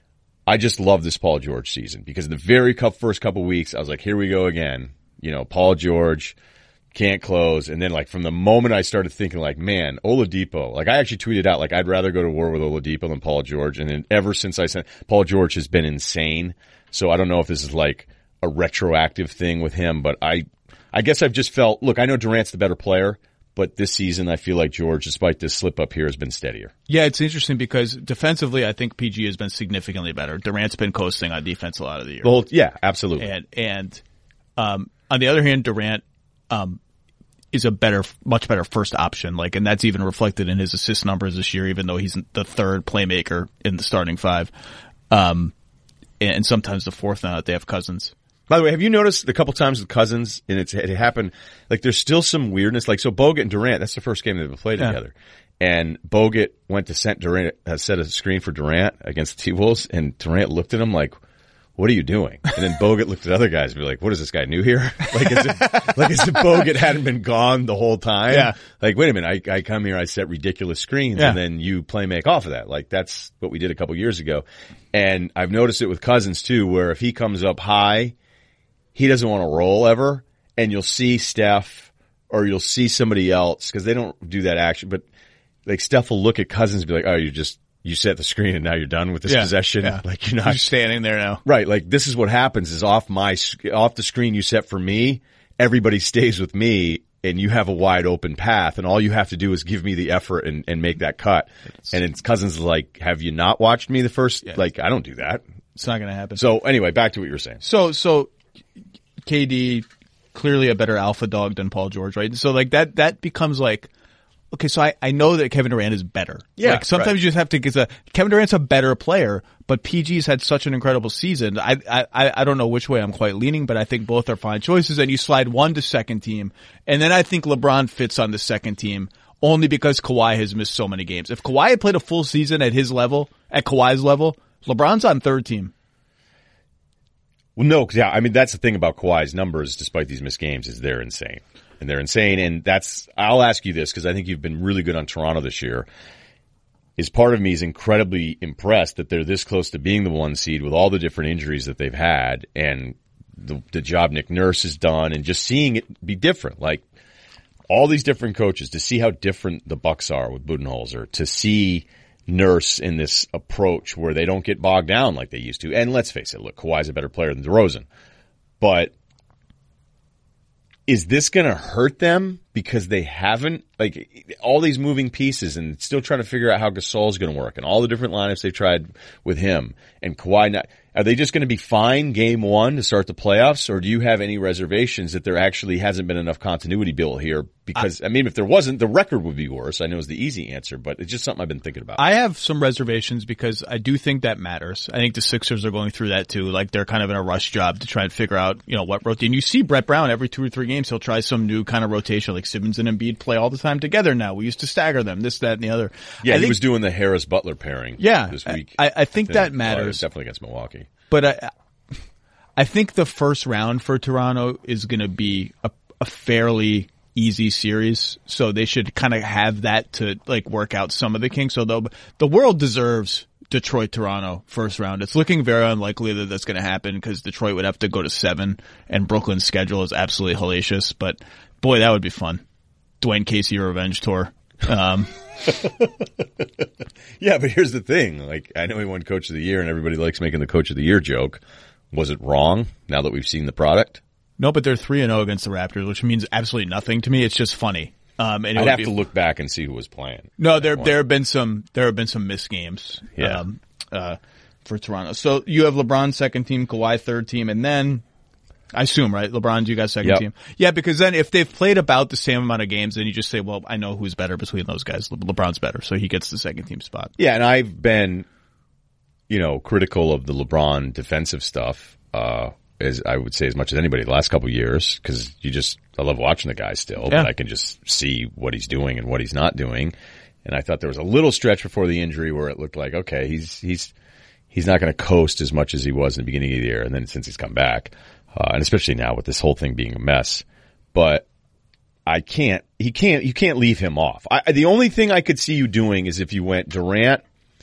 I just love this Paul George season because the very first couple weeks, I was like, here we go again. You know, Paul George can't close. And then like from the moment I started thinking like, man, Oladipo, like I actually tweeted out like I'd rather go to war with Oladipo than Paul George. And then ever since I said Paul George has been insane. So I don't know if this is like a retroactive thing with him, but I, I guess I've just felt, look, I know Durant's the better player, but this season I feel like George, despite this slip up here, has been steadier. Yeah, it's interesting because defensively, I think P G has been significantly better. Durant's been coasting on defense a lot of the year. Well, yeah, absolutely. And and um, on the other hand, Durant um, is a better, much better first option. Like, and that's even reflected in his assist numbers this year, even though he's the third playmaker in the starting five, um, and sometimes the fourth now that they have Cousins. By the way, have you noticed a couple times with Cousins, and it's, it happened, like there's still some weirdness, like so Bogut and Durant, that's the first game they've played Yeah. together. And Bogut went to set Durant, uh, set a screen for Durant against the T-Wolves, and Durant looked at him like, what are you doing? And then Bogut looked at other guys and be like, what is this guy new here? Like as if, like as if Bogut hadn't been gone the whole time. Yeah. Like, wait a minute, I, I come here, I set ridiculous screens, Yeah. and then you play make off of that. Like that's what we did a couple years ago. And I've noticed it with Cousins too, where if he comes up high, he doesn't want to roll ever, and you'll see Steph or you'll see somebody else because they don't do that action. But like Steph will look at Cousins and be like, "Oh, you just you set the screen and now you're done with this Yeah, possession." yeah. Like you're not You're standing there now. right. Like this is what happens: is off my sc- off the screen you set for me, everybody stays with me, and you have a wide open path, and all you have to do is give me the effort and, and make that cut. And it's Cousins is like, "Have you not watched me the first?" Yeah. Like I don't do that. It's not going to happen. So anyway, back to what you were saying. So, so K D clearly a better alpha dog than Paul George, right? So like that, that becomes like okay, so I, I know that Kevin Durant is better. Yeah, like sometimes right. you just have to get a Kevin Durant's a better player, but P G's had such an incredible season. I, I I don't know which way I'm quite leaning, but I think both are fine choices. And you slide one to second team, and then I think LeBron fits on the second team only because Kawhi has missed so many games. If Kawhi had played a full season at his level, at Kawhi's level, LeBron's on third team. Well, no, 'cause, yeah, I mean that's the thing about Kawhi's numbers, despite these missed games, is they're insane. And they're insane, and that's, I'll ask you this, because I think you've been really good on Toronto this year. Is part of me is incredibly impressed that they're this close to being the one seed with all the different injuries that they've had, and the, the job Nick Nurse has done, and just seeing it be different. Like, all these different coaches, to see how different the Bucks are with Budenholzer, to see Nurse in this approach where they don't get bogged down like they used to. And let's face it, look, Kawhi's a better player than DeRozan. But is this going to hurt them because they haven't, like, all these moving pieces and still trying to figure out how Gasol's going to work and all the different lineups they've tried with him and Kawhi not, are they just going to be fine game one to start the playoffs, or do you have any reservations that there actually hasn't been enough continuity built here? Because, I, I mean, if there wasn't, the record would be worse. I know it's the easy answer, but it's just something I've been thinking about. I have some reservations because I do think that matters. I think the Sixers are going through that too. Like, they're kind of in a rush job to try and figure out, you know, what rotation. You see Brett Brown every two or three games, he'll try some new kind of rotation, like Simmons and Embiid play all the time together now. We used to stagger them, this, that, and the other. Yeah, I he think, was doing the Harris-Butler pairing yeah, this week. I, I think I that matters. Well, definitely against Milwaukee. But I, I think the first round for Toronto is going to be a, a fairly easy series, so they should kind of have that to like work out some of the kinks. So the the world deserves Detroit Toronto first round. It's looking very unlikely that that's going to happen because Detroit would have to go to seven, and Brooklyn's schedule is absolutely hellacious. But boy, that would be fun. Dwayne Casey revenge tour. Um, yeah, but here's the thing. Like, I know he won Coach of the Year, and everybody likes making the Coach of the Year joke. Was it wrong now that we've seen the product? No, but they're three and zero against the Raptors, which means absolutely nothing to me. It's just funny. Um, and it I'd would have be, to look back and see who was playing. No, there there have been some there have been some missed games. Yeah. Um, uh, for Toronto. So you have LeBron second team, Kawhi third team, and then I assume, right? LeBron, you got second Yep. team. Yeah, because then if they've played about the same amount of games, then you just say, well, I know who's better between those guys. Le- LeBron's better, so he gets the second team spot. Yeah, and I've been, you know, critical of the LeBron defensive stuff, uh, as I would say as much as anybody the last couple of years, because you just, I love watching the guy still, Yeah. but I can just see what he's doing and what he's not doing. And I thought there was a little stretch before the injury where it looked like, okay, he's, he's, he's not going to coast as much as he was in the beginning of the year. And then since he's come back, uh, and especially now with this whole thing being a mess, but I can't, he can't, you can't leave him off. I, the only thing I could see you doing is if you went Durant,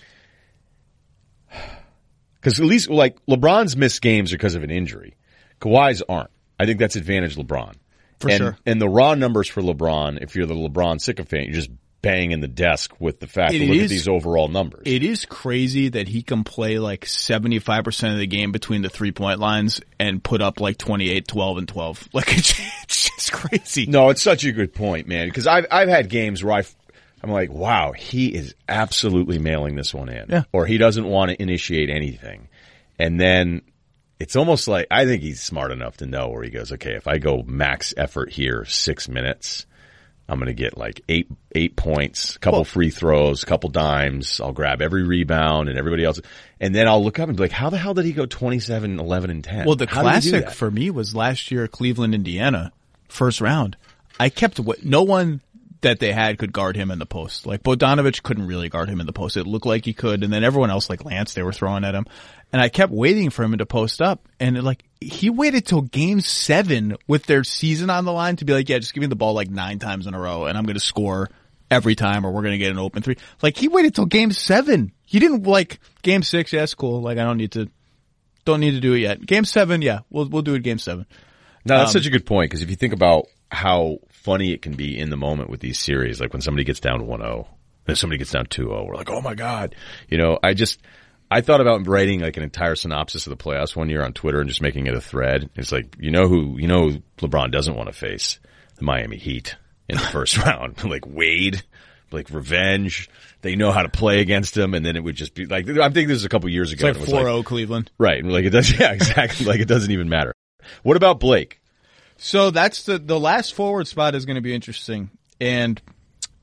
because at least, like, LeBron's missed games are because of an injury. Kawhi's aren't. I think that's advantage LeBron. For and, sure. And the raw numbers for LeBron, if you're the LeBron sycophant, you're just banging the desk with the fact It that look is- at these overall numbers. It is crazy that he can play like seventy-five percent of the game between the three-point lines and put up like twenty-eight, twelve, and twelve. Like, it's, it's just crazy. No, it's such a good point, man, because I've, I've had games where I've, I'm like, wow, he is absolutely mailing this one in. Yeah. Or he doesn't want to initiate anything. And then it's almost like, I think he's smart enough to know where he goes, okay, if I go max effort here, six minutes, I'm going to get like eight, eight points, a couple Well- free throws, a couple dimes. I'll grab every rebound and everybody else. And then I'll look up and be like, how the hell did he go twenty-seven, eleven, and ten? Well, the How did he do classic that? for me was last year, Cleveland, Indiana, first round. I kept – no one that they had could guard him in the post. Like, Bogdanovich couldn't really guard him in the post. It looked like he could. And then everyone else, like Lance, they were throwing at him. And I kept waiting for him to post up. And, it, like, he waited till game seven with their season on the line to be like, yeah, just give me the ball like nine times in a row and I'm going to score every time or we're going to get an open three. Like, he waited till game seven. He didn't, like, game six, yeah, it's cool. Like, I don't need to – Don't need to do it yet. Game seven, yeah, we'll we'll do it game seven. No, that's Um, such a good point, because if you think about how funny it can be in the moment with these series, like when somebody gets down one oh, then somebody gets down two oh, we're like, oh my God. You know, I just, I thought about writing like an entire synopsis of the playoffs one year on Twitter and just making it a thread. It's like, you know who, you know who LeBron doesn't want to face? The Miami Heat in the first round. Like Wade, like revenge. They know how to play against him, and then it would just be like, I think this was a couple years ago. It's like and it was four oh Cleveland. Right. Like it does, yeah, exactly. Like it doesn't even matter. What about Blake? So that's the the last forward spot is going to be interesting, and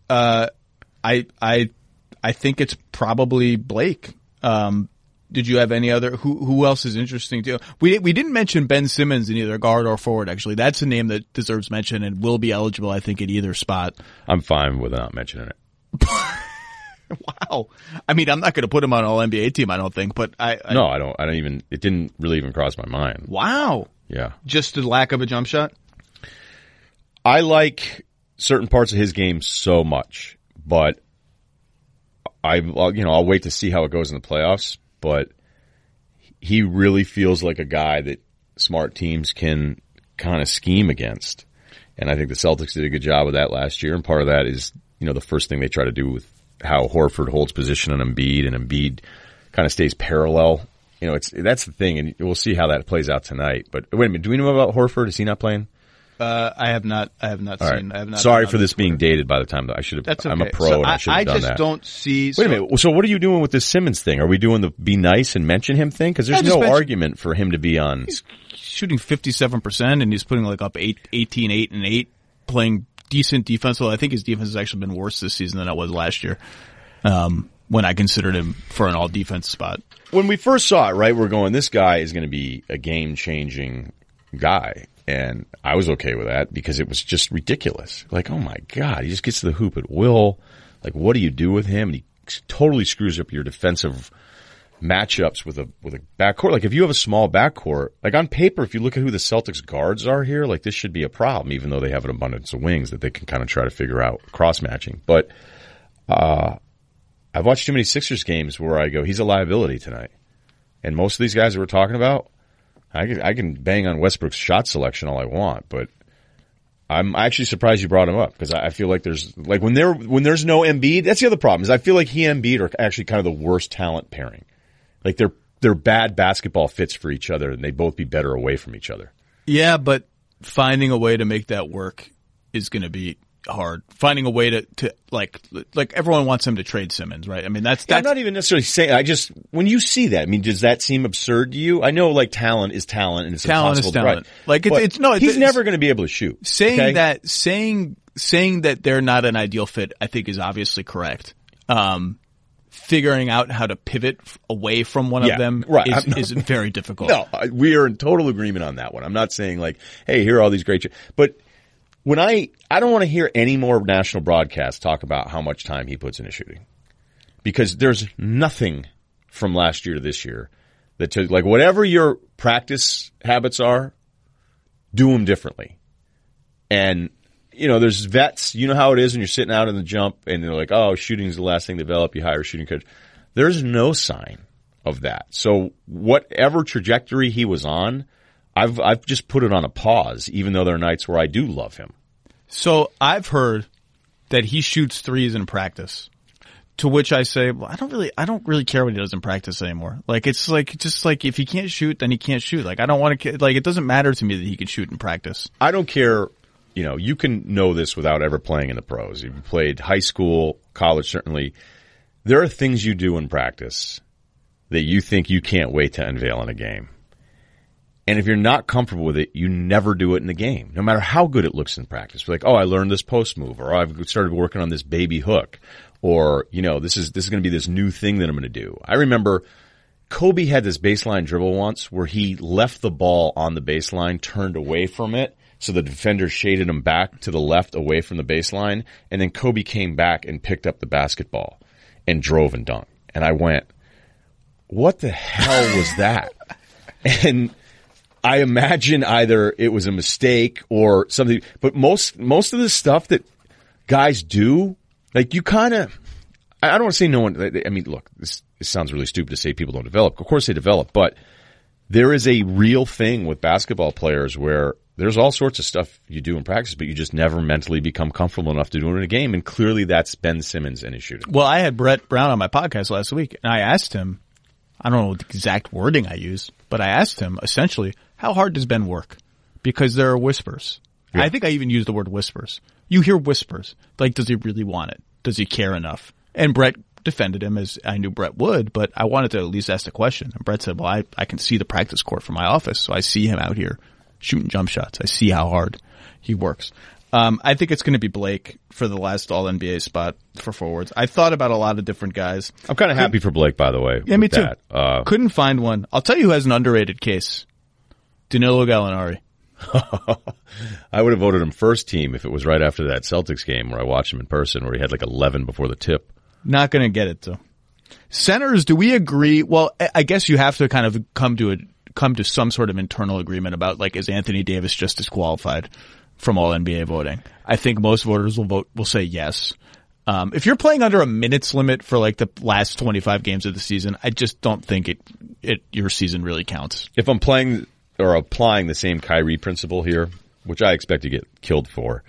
Uh, I I I think it's probably Blake. Um, did you have any other? Who who else is interesting to you? We we didn't mention Ben Simmons in either guard or forward. Actually, that's a name that deserves mention and will be eligible, I think, at either spot. I'm fine with not mentioning it. Wow. I mean, I'm not going to put him on an all N B A team, I don't think, but I, I No, I don't. I don't even. It didn't really even cross my mind. Wow. Yeah. Just the lack of a jump shot? I like certain parts of his game so much, but I, you know, I'll wait to see how it goes in the playoffs. But he really feels like a guy that smart teams can kind of scheme against, and I think the Celtics did a good job of that last year. And part of that is, you know, the first thing they try to do with how Horford holds position on Embiid, and Embiid kind of stays parallel. You know, it's that's the thing, and we'll see how that plays out tonight. But wait a minute, do we know about Horford? Is he not playing? Uh, I have not. I have not All seen. right. I have not. Sorry for this being dated by the time that I should have. That's okay. I'm a pro, so and I, I should have I done just that. don't see. Wait so, a minute. So what are you doing with this Simmons thing? Are we doing the be nice and mention him thing? Because there's I just no mentioned- argument for him to be on. He's shooting fifty-seven percent, and he's putting like up eight, eighteen, eight, and eight, playing decent defense. Well, I think his defense has actually been worse this season than it was last year. Um, when I considered him for an all defense spot. When we first saw it, right, we're going, this guy is going to be a game changing guy. And I was okay with that because it was just ridiculous. Like, oh my God, he just gets to the hoop at will. Like, what do you do with him? And he totally screws up your defensive matchups with a, with a backcourt. Like, if you have a small backcourt, like on paper, if you look at who the Celtics guards are here, like this should be a problem, even though they have an abundance of wings that they can kind of try to figure out cross matching. But, uh, I've watched too many Sixers games where I go, he's a liability tonight. And most of these guys that we're talking about, I can, I can bang on Westbrook's shot selection all I want, but I'm actually surprised you brought him up because I feel like there's, like when there, when there's no Embiid, that's the other problem is I feel like he and Embiid are actually kind of the worst talent pairing. Like they're, they're bad basketball fits for each other and they both be better away from each other. Yeah, but finding a way to make that work is going to be hard. Finding a way to, to like, like everyone wants him to trade Simmons, right? I mean, that's, Yeah, that's I'm not even necessarily saying, I just, when you see that, I mean, does that seem absurd to you? I know like talent is talent and it's Talent impossible is to talent. right. Like, it's- But it's- no, it's- he's it's- never going to be able to shoot. saying okay? that, saying, saying that they're not an ideal fit, I think is obviously correct. Um, figuring out how to pivot f- away from one Yeah, of them right. is, I'm not- is very difficult. No, I- we are in total agreement on that one. I'm not saying like, hey, here are all these great, ch-. but when I, I don't want to hear any more national broadcasts talk about how much time he puts into shooting because there's nothing from last year to this year that to, like whatever your practice habits are, do them differently. And, you know, there's vets, you know how it is when you're sitting out in the jump and they're like, oh, shooting's the last thing to develop. You hire a shooting coach. There's no sign of that. So whatever trajectory he was on, I've, I've just put it on a pause, even though there are nights where I do love him. So I've heard that he shoots threes in practice. To which I say, well, I don't really, I don't really care what he does in practice anymore. Like, it's like, just like, if he can't shoot, then he can't shoot. Like, I don't want to, like, it doesn't matter to me that he can shoot in practice. I don't care, you know, you can know this without ever playing in the pros. You've played high school, college, certainly. There are things you do in practice that you think you can't wait to unveil in a game. And if you're not comfortable with it, you never do it in the game, no matter how good it looks in practice. We're like, oh, I learned this post move, or I've started working on this baby hook, or, you know, this is, this is going to be this new thing that I'm going to do. I remember Kobe had this baseline dribble once where he left the ball on the baseline, turned away from it, so the defender shaded him back to the left away from the baseline, and then Kobe came back and picked up the basketball and drove and dunked. And I went, what the hell was that? And I imagine either it was a mistake or something, but most, most of the stuff that guys do, like you kind of, I don't want to say no one, I mean, look, this, this sounds really stupid to say people don't develop. Of course they develop, but there is a real thing with basketball players where there's all sorts of stuff you do in practice, but you just never mentally become comfortable enough to do it in a game. And clearly that's Ben Simmons and his shooting. Well, I had Brett Brown on my podcast last week, and I asked him, I don't know the exact wording I used, but I asked him essentially, how hard does Ben work? Because there are whispers. Yeah. I think I even used the word whispers. You hear whispers. Like, does he really want it? Does he care enough? And Brett defended him as I knew Brett would, but I wanted to at least ask the question. And Brett said, well, I, I can see the practice court from my office, so I see him out here shooting jump shots. I see how hard he works. Um, I think it's going to be Blake for the last All N B A spot for forwards. I thought about a lot of different guys. I'm kind of happy for Blake, by the way. Yeah, me with too. that. Uh, Couldn't find one. I'll tell you who has an underrated case. Danilo Gallinari. I would have voted him first team if it was right after that Celtics game where I watched him in person where he had like eleven before the tip. Not going to get it, though. Centers, do we agree? Well, I guess you have to kind of come to a, come to some sort of internal agreement about, like, is Anthony Davis just disqualified from All N B A voting? I think most voters will vote, will say yes. Um, if you're playing under a minutes limit for like the last twenty-five games of the season, I just don't think it, it, your season really counts. If I'm playing or applying the same Kyrie principle here, which I expect to get killed for,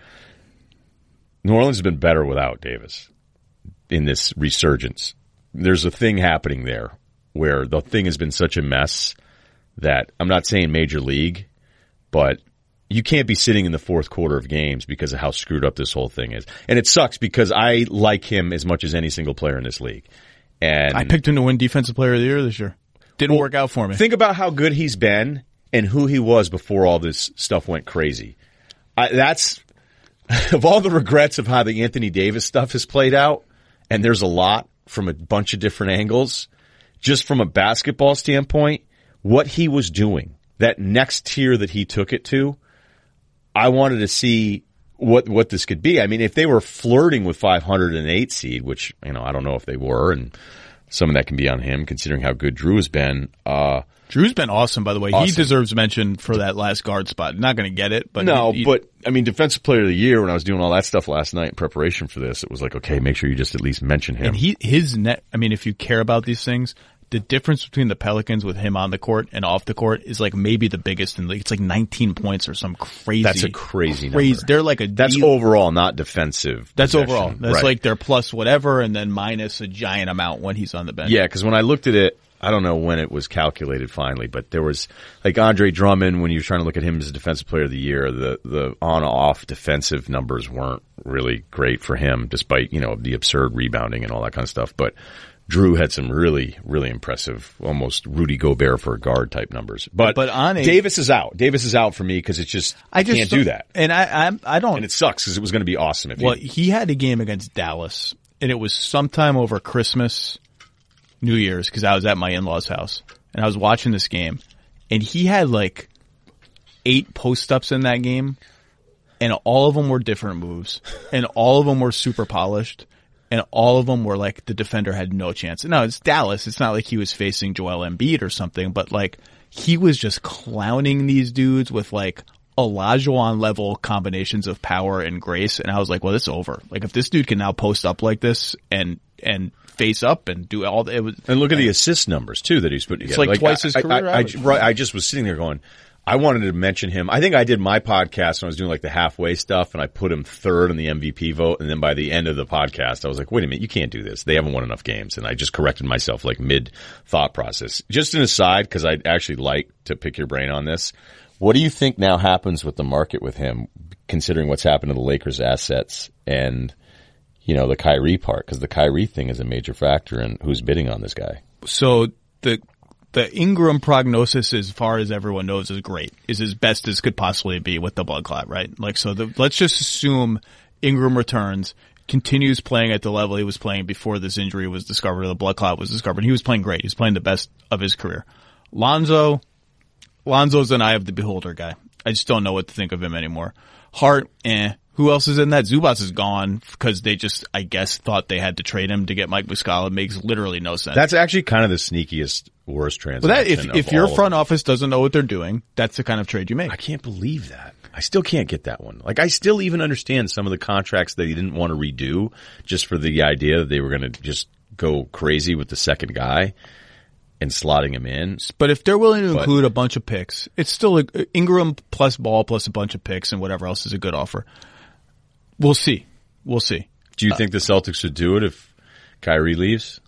New Orleans has been better without Davis in this resurgence. There's a thing happening there where the thing has been such a mess that I'm not saying major league, but you can't be sitting in the fourth quarter of games because of how screwed up this whole thing is. And it sucks because I like him as much as any single player in this league. And I picked him to win Defensive Player of the Year this year. Didn't well, work out for me. Think about how good he's been and who he was before all this stuff went crazy. I, that's of all the regrets of how the Anthony Davis stuff has played out, and there's a lot from a bunch of different angles, just from a basketball standpoint, what he was doing, that next tier that he took it to, I wanted to see what what this could be. I mean, if they were flirting with five hundred eight seed, which, you know, I don't know if they were, and some of that can be on him considering how good Drew has been. Uh, Drew's been awesome, by the way. Awesome. He deserves mention for that last guard spot. Not going to get it, but no, he, he, but I mean, Defensive Player of the Year, when I was doing all that stuff last night in preparation for this, it was like, okay, make sure you just at least mention him. and he his net. I mean, if you care about these things, the difference between the Pelicans with him on the court and off the court is like maybe the biggest in the league. It's like nineteen points or some crazy. That's a crazy, crazy. number. They're like a That's D- overall, not defensive. That's possession. overall. That's Right. like their plus whatever, and then minus a giant amount when he's on the bench. Yeah, because when I looked at it, I don't know when it was calculated finally, but there was like Andre Drummond, when you were trying to look at him as a Defensive Player of the Year, the, the on-off defensive numbers weren't really great for him, despite, you know, the absurd rebounding and all that kind of stuff. But Drew had some really, really impressive, almost Rudy Gobert for a guard type numbers. But, But on a- Davis is out. Davis is out for me because it's just, I just can't do don't- that. and I I, I don't. And it sucks because it was going to be awesome if Well, he, he had a game against Dallas, and it was sometime over Christmas, New Year's, because I was at my in-laws' house, and I was watching this game, and he had like eight post-ups in that game, and all of them were different moves, and all of them were super polished, and all of them were like the defender had no chance. No, it's Dallas. It's not like he was facing Joel Embiid or something, but like he was just clowning these dudes with like Olajuwon level combinations of power and grace, and I was like, well, this is over. Like if this dude can now post up like this and and face up and do all the, it was. And look at the assist numbers too that he's put together. It's like twice his I, career I, I, average. right, I just was sitting there going, I wanted to mention him. I think I did my podcast when I was doing like the halfway stuff, and I put him third in the M V P vote. And then by the end of the podcast, I was like, wait a minute, you can't do this. They haven't won enough games. And I just corrected myself like mid thought process. Just an aside, because I'd actually like to pick your brain on this. What do you think now happens with the market with him, considering what's happened to the Lakers' assets and, you know, the Kyrie part? Because the Kyrie thing is a major factor in who's bidding on this guy. So the the Ingram prognosis, as far as everyone knows, is great. Is as best as could possibly be with the blood clot, right? Like, so the, let's just assume Ingram returns, continues playing at the level he was playing before this injury was discovered or the blood clot was discovered. He was playing great. He was playing the best of his career. Lonzo, Lonzo's an eye of the beholder guy. I just don't know what to think of him anymore. Hart, eh. Who else is in that? Zubats is gone because they just, I guess, thought they had to trade him to get Mike Muscala. Makes literally no sense. That's actually kind of the sneakiest, worst transaction. Well, that, if of if your all front office doesn't know what they're doing, that's the kind of trade you make. I can't believe that. I still can't get that one. Like, I still even understand some of the contracts that he didn't want to redo just for the idea that they were going to just go crazy with the second guy and slotting him in. But if they're willing to But- include a bunch of picks, it's still a, Ingram plus Ball plus a bunch of picks and whatever else is a good offer. We'll see. We'll see. Do you think the Celtics should do it if Kyrie leaves?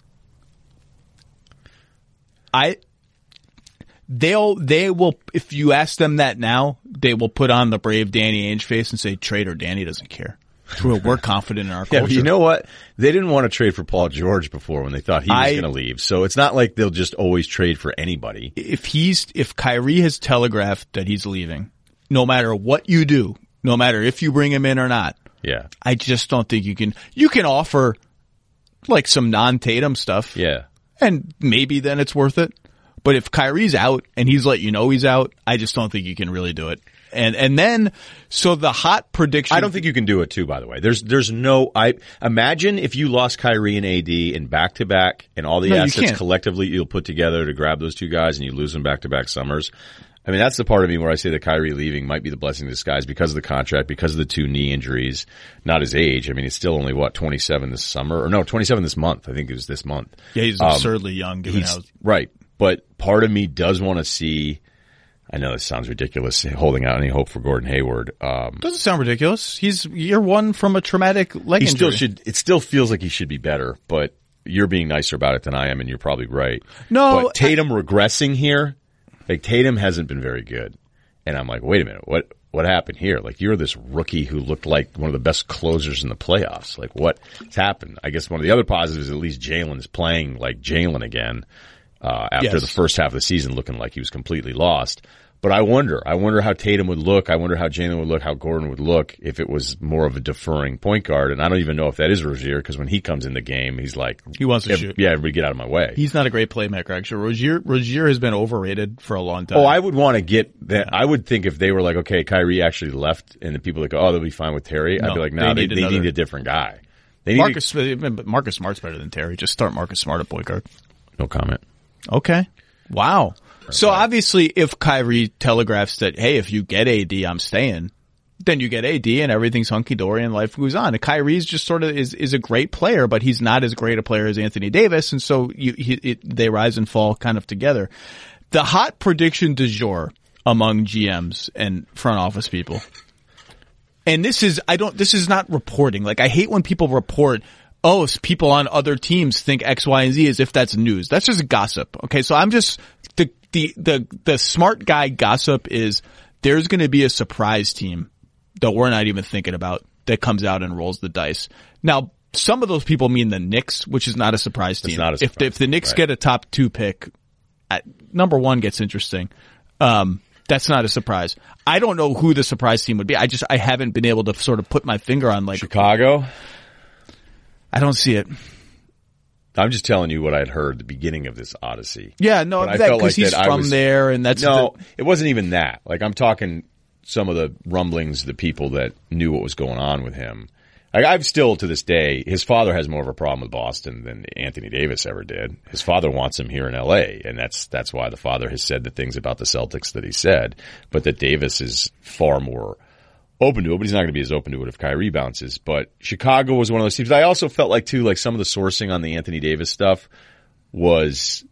I they'll they will if you ask them that now, they will put on the brave Danny Ainge face and say trade or Danny doesn't care. We're, we're confident in our Yeah, culture. but you know what? They didn't want to trade for Paul George before when they thought he was I- going to leave. So it's not like they'll just always trade for anybody. if he's if Kyrie has telegraphed that he's leaving, no matter what you do, no matter if you bring him in or not. Yeah. I just don't think you can, you can offer like some non-Tatum stuff. Yeah. And maybe then it's worth it. But if Kyrie's out and he's let you know he's out, I just don't think you can really do it. And, and then, so the hot prediction. I don't think you can do it too, by the way. There's, there's no, I, imagine if you lost Kyrie and A D in back to back and all the No, you assets can't. collectively you'll put together to grab those two guys and you lose them back to back summers. I mean, that's the part of me where I say that Kyrie leaving might be the blessing in disguise because of the contract, because of the two knee injuries, not his age. I mean, he's still only, what, twenty-seven this summer? Or no, twenty-seven this month. I think it was this month. Yeah, he's Um, absurdly young. Given He's, how, right. But part of me does want to see, I know this sounds ridiculous, holding out any hope for Gordon Hayward. Um, doesn't sound ridiculous. He's year one from a traumatic leg he injury. still should, it still feels like he should be better, but you're being nicer about it than I am, and you're probably right. No, But Tatum regressing here, like Tatum hasn't been very good. And I'm like, wait a minute, what, what happened here? Like, you're this rookie who looked like one of the best closers in the playoffs. Like, what's happened? I guess one of the other positives is at least Jalen's playing like Jalen again, uh, after Yes. the first half of the season looking like he was completely lost. But I wonder, I wonder how Tatum would look. I wonder how Jalen would look, how Gordon would look if it was more of a deferring point guard. And I don't even know if that is Rozier, because when he comes in the game, he's like, He wants to "Ev- shoot." Yeah, everybody get out of my way. He's not a great playmaker, actually. Rozier, Rozier has been overrated for a long time. Oh, I would want to get that. I would think if they were like, okay, Kyrie actually left, and the people that go, oh, they'll be fine with Terry. I'd No, be like, they no, they, need they, another- need a different guy. They need Marcus, but Marcus Smart's better than Terry. Just start Marcus Smart at point guard. to, no comment. Okay. Wow. So obviously if Kyrie telegraphs that, hey, if you get A D, I'm staying, then you get A D and everything's hunky-dory and life goes on. And Kyrie's just sort of is, is a great player, but he's not as great a player as Anthony Davis. And so you, he, it, they rise and fall kind of together. The hot prediction du jour among G Ms and front office people. And this is, I don't, this is not reporting. Like, I hate when people report, oh, people on other teams think X, Y, and Z as if that's news. That's just gossip. Okay. So I'm just, the, the, the, the smart guy gossip is there's going to be a surprise team that we're not even thinking about that comes out and rolls the dice. Now, some of those people mean the Knicks, which is not a surprise team. It's not a surprise, if, if the Knicks right. get a top two pick, at, number one gets interesting. Um, that's not a surprise. I don't know who the surprise team would be. I just, I haven't been able to sort of put my finger on like, Chicago? I don't see it. I'm just telling you what I'd heard at the beginning of this odyssey. Yeah, no, But I that, felt cause like he's that I from was- there and that's No, the, it wasn't even that. Like, I'm talking some of the rumblings, the people that knew what was going on with him. Like, I've still, to this day, his father has more of a problem with Boston than Anthony Davis ever did. His father wants him here in L A, and that's, that's why the father has said the things about the Celtics that he said, but that Davis is far more open to it, but he's not going to be as open to it if Kyrie bounces. But Chicago was one of those teams. I also felt like, too, like some of the sourcing on the Anthony Davis stuff was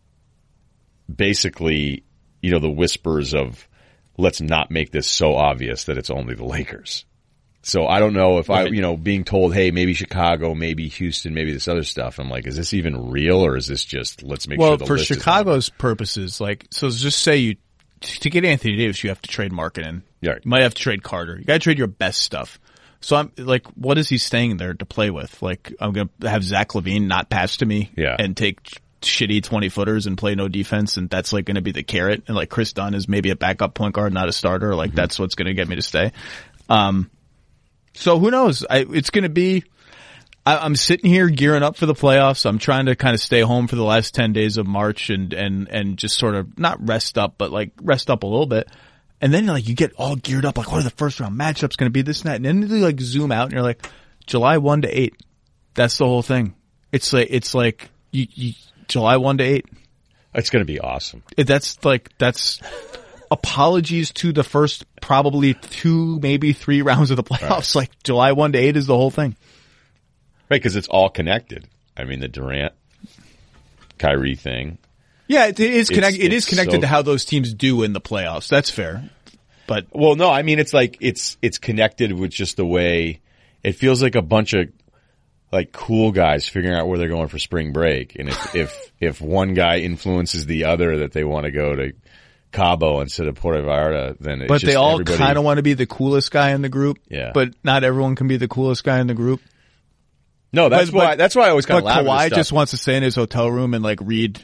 basically, you know, the whispers of, let's not make this so obvious that it's only the Lakers. So I don't know if I, you know, being told, hey, maybe Chicago, maybe Houston, maybe this other stuff. I'm like, is this even real, or is this just, let's make well, sure the for list is Chicago's purposes, like, so just say you, to get Anthony Davis, you have to trade Markkanen. Yeah. You might have to trade Carter. You got to trade your best stuff. So I'm like, what is he staying there to play with? Like, I'm going to have Zach LaVine not pass to me Yeah. and take shitty twenty footers and play no defense. And that's like going to be the carrot. And like Chris Dunn is maybe a backup point guard, not a starter. Like, mm-hmm. that's what's going to get me to stay. Um, so who knows? I, it's going to be, I, I'm sitting here gearing up for the playoffs. I'm trying to kind of stay home for the last ten days of March and, and, and just sort of not rest up, but like rest up a little bit. And then like you get all geared up, like what are the first round matchups going to be, this and that. And then you like zoom out and you're like, July first to eighth. That's the whole thing. It's like, it's like you, you July first to eighth. It's going to be awesome. It, that's like, that's apologies to the first probably two, maybe three rounds of the playoffs. Right. Like July first to eighth is the whole thing. Right, because it's all connected. I mean, the Durant, Kyrie thing. Yeah, it is connected. It is connected so, to how those teams do in the playoffs. That's fair. But well, no, I mean it's like it's it's connected with just the way it feels like a bunch of like cool guys figuring out where they're going for spring break, and if if if one guy influences the other that they want to go to Cabo instead of Puerto Vallarta, then it's but just they all everybody... kind of want to be the coolest guy in the group. Yeah, but not everyone can be the coolest guy in the group. No, that's but, why but, that's why I always kind of laugh. But Kawhi just wants to stay in his hotel room and like read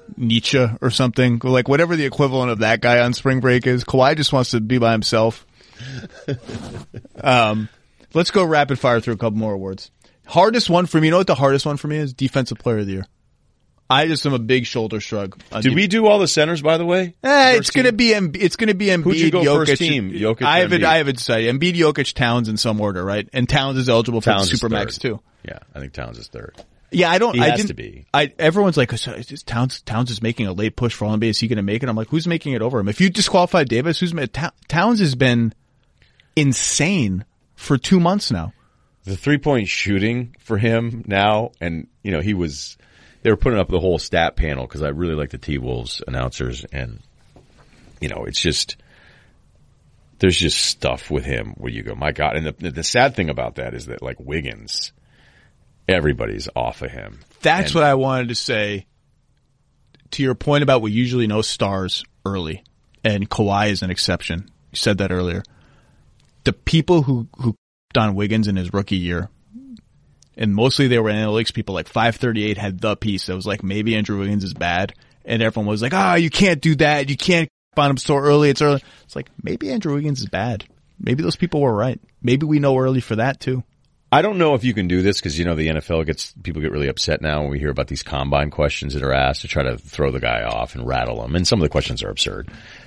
Nietzsche or something, like whatever the equivalent of that guy on spring break is. Kawhi just wants to be by himself. um, let's go rapid fire through a couple more awards. Hardest one for me, you know what the hardest one for me is? Defensive Player of the Year. I just am a big shoulder shrug. Did we do all the centers, by the way? Eh, it's gonna be Emb- it's gonna be Embiid, Who'd you go Jokic. first team? Jokic, I haven't Embiid. I haven't decided. Embiid, Jokic, Towns in some order, right? And Towns is eligible for Towns is Supermax third. too. Yeah, I think Towns is third. Yeah, I don't. He I has didn't, to be. I everyone's like, "So is this Towns Towns is making a late push for All N B A. Is he going to make it? I'm like, who's making it over him? If you disqualified Davis, who's ma- Ta- Towns has been insane for two months now. The three point shooting for him now, and you know he was. They were putting up the whole stat panel because I really like the T-Wolves announcers, and you know it's just there's just stuff with him where you go, my God. And the the sad thing about that is that like Wiggins, everybody's off of him. That's and, what I wanted to say. To your point about we usually know stars early, and Kawhi is an exception. You said that earlier. The people who who on Wiggins in his rookie year, and mostly they were analytics people, like five thirty-eight had the piece that was like, maybe Andrew Wiggins is bad. And everyone was like, ah, oh, you can't do that. You can't on him so early. It's early. It's like, maybe Andrew Wiggins is bad. Maybe those people were right. Maybe we know early for that too. I don't know if you can do this because, you know, the N F L gets, people get really upset now when we hear about these combine questions that are asked to try to throw the guy off and rattle him. And some of the questions are absurd.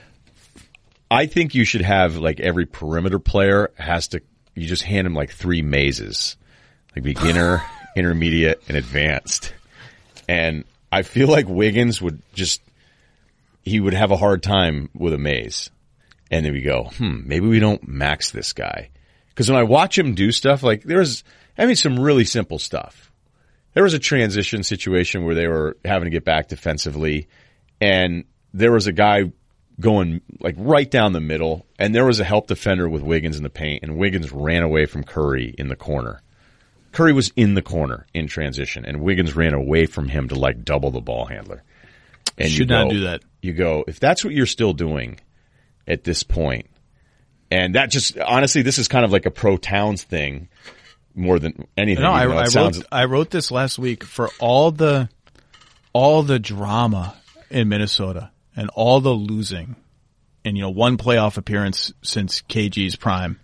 I think you should have like every perimeter player has to, you just hand him like three mazes. Like beginner, intermediate, and advanced. And I feel like Wiggins would just, he would have a hard time with a maze. And then we go, hmm, maybe we don't max this guy. Because when I watch him do stuff, like there's, I mean, some really simple stuff. There was a transition situation where they were having to get back defensively, and there was a guy going like right down the middle, and there was a help defender with Wiggins in the paint, and Wiggins ran away from Curry in the corner. Curry was in the corner in transition, and Wiggins ran away from him to like double the ball handler. And Should you go, not do that. You go, if that's what you're still doing at this point, and that just, honestly, this is kind of like a pro Towns thing more than anything. No, I, even though it I sounds, wrote I wrote this last week for all the all the drama in Minnesota and all the losing, and you know, one playoff appearance since K G's prime,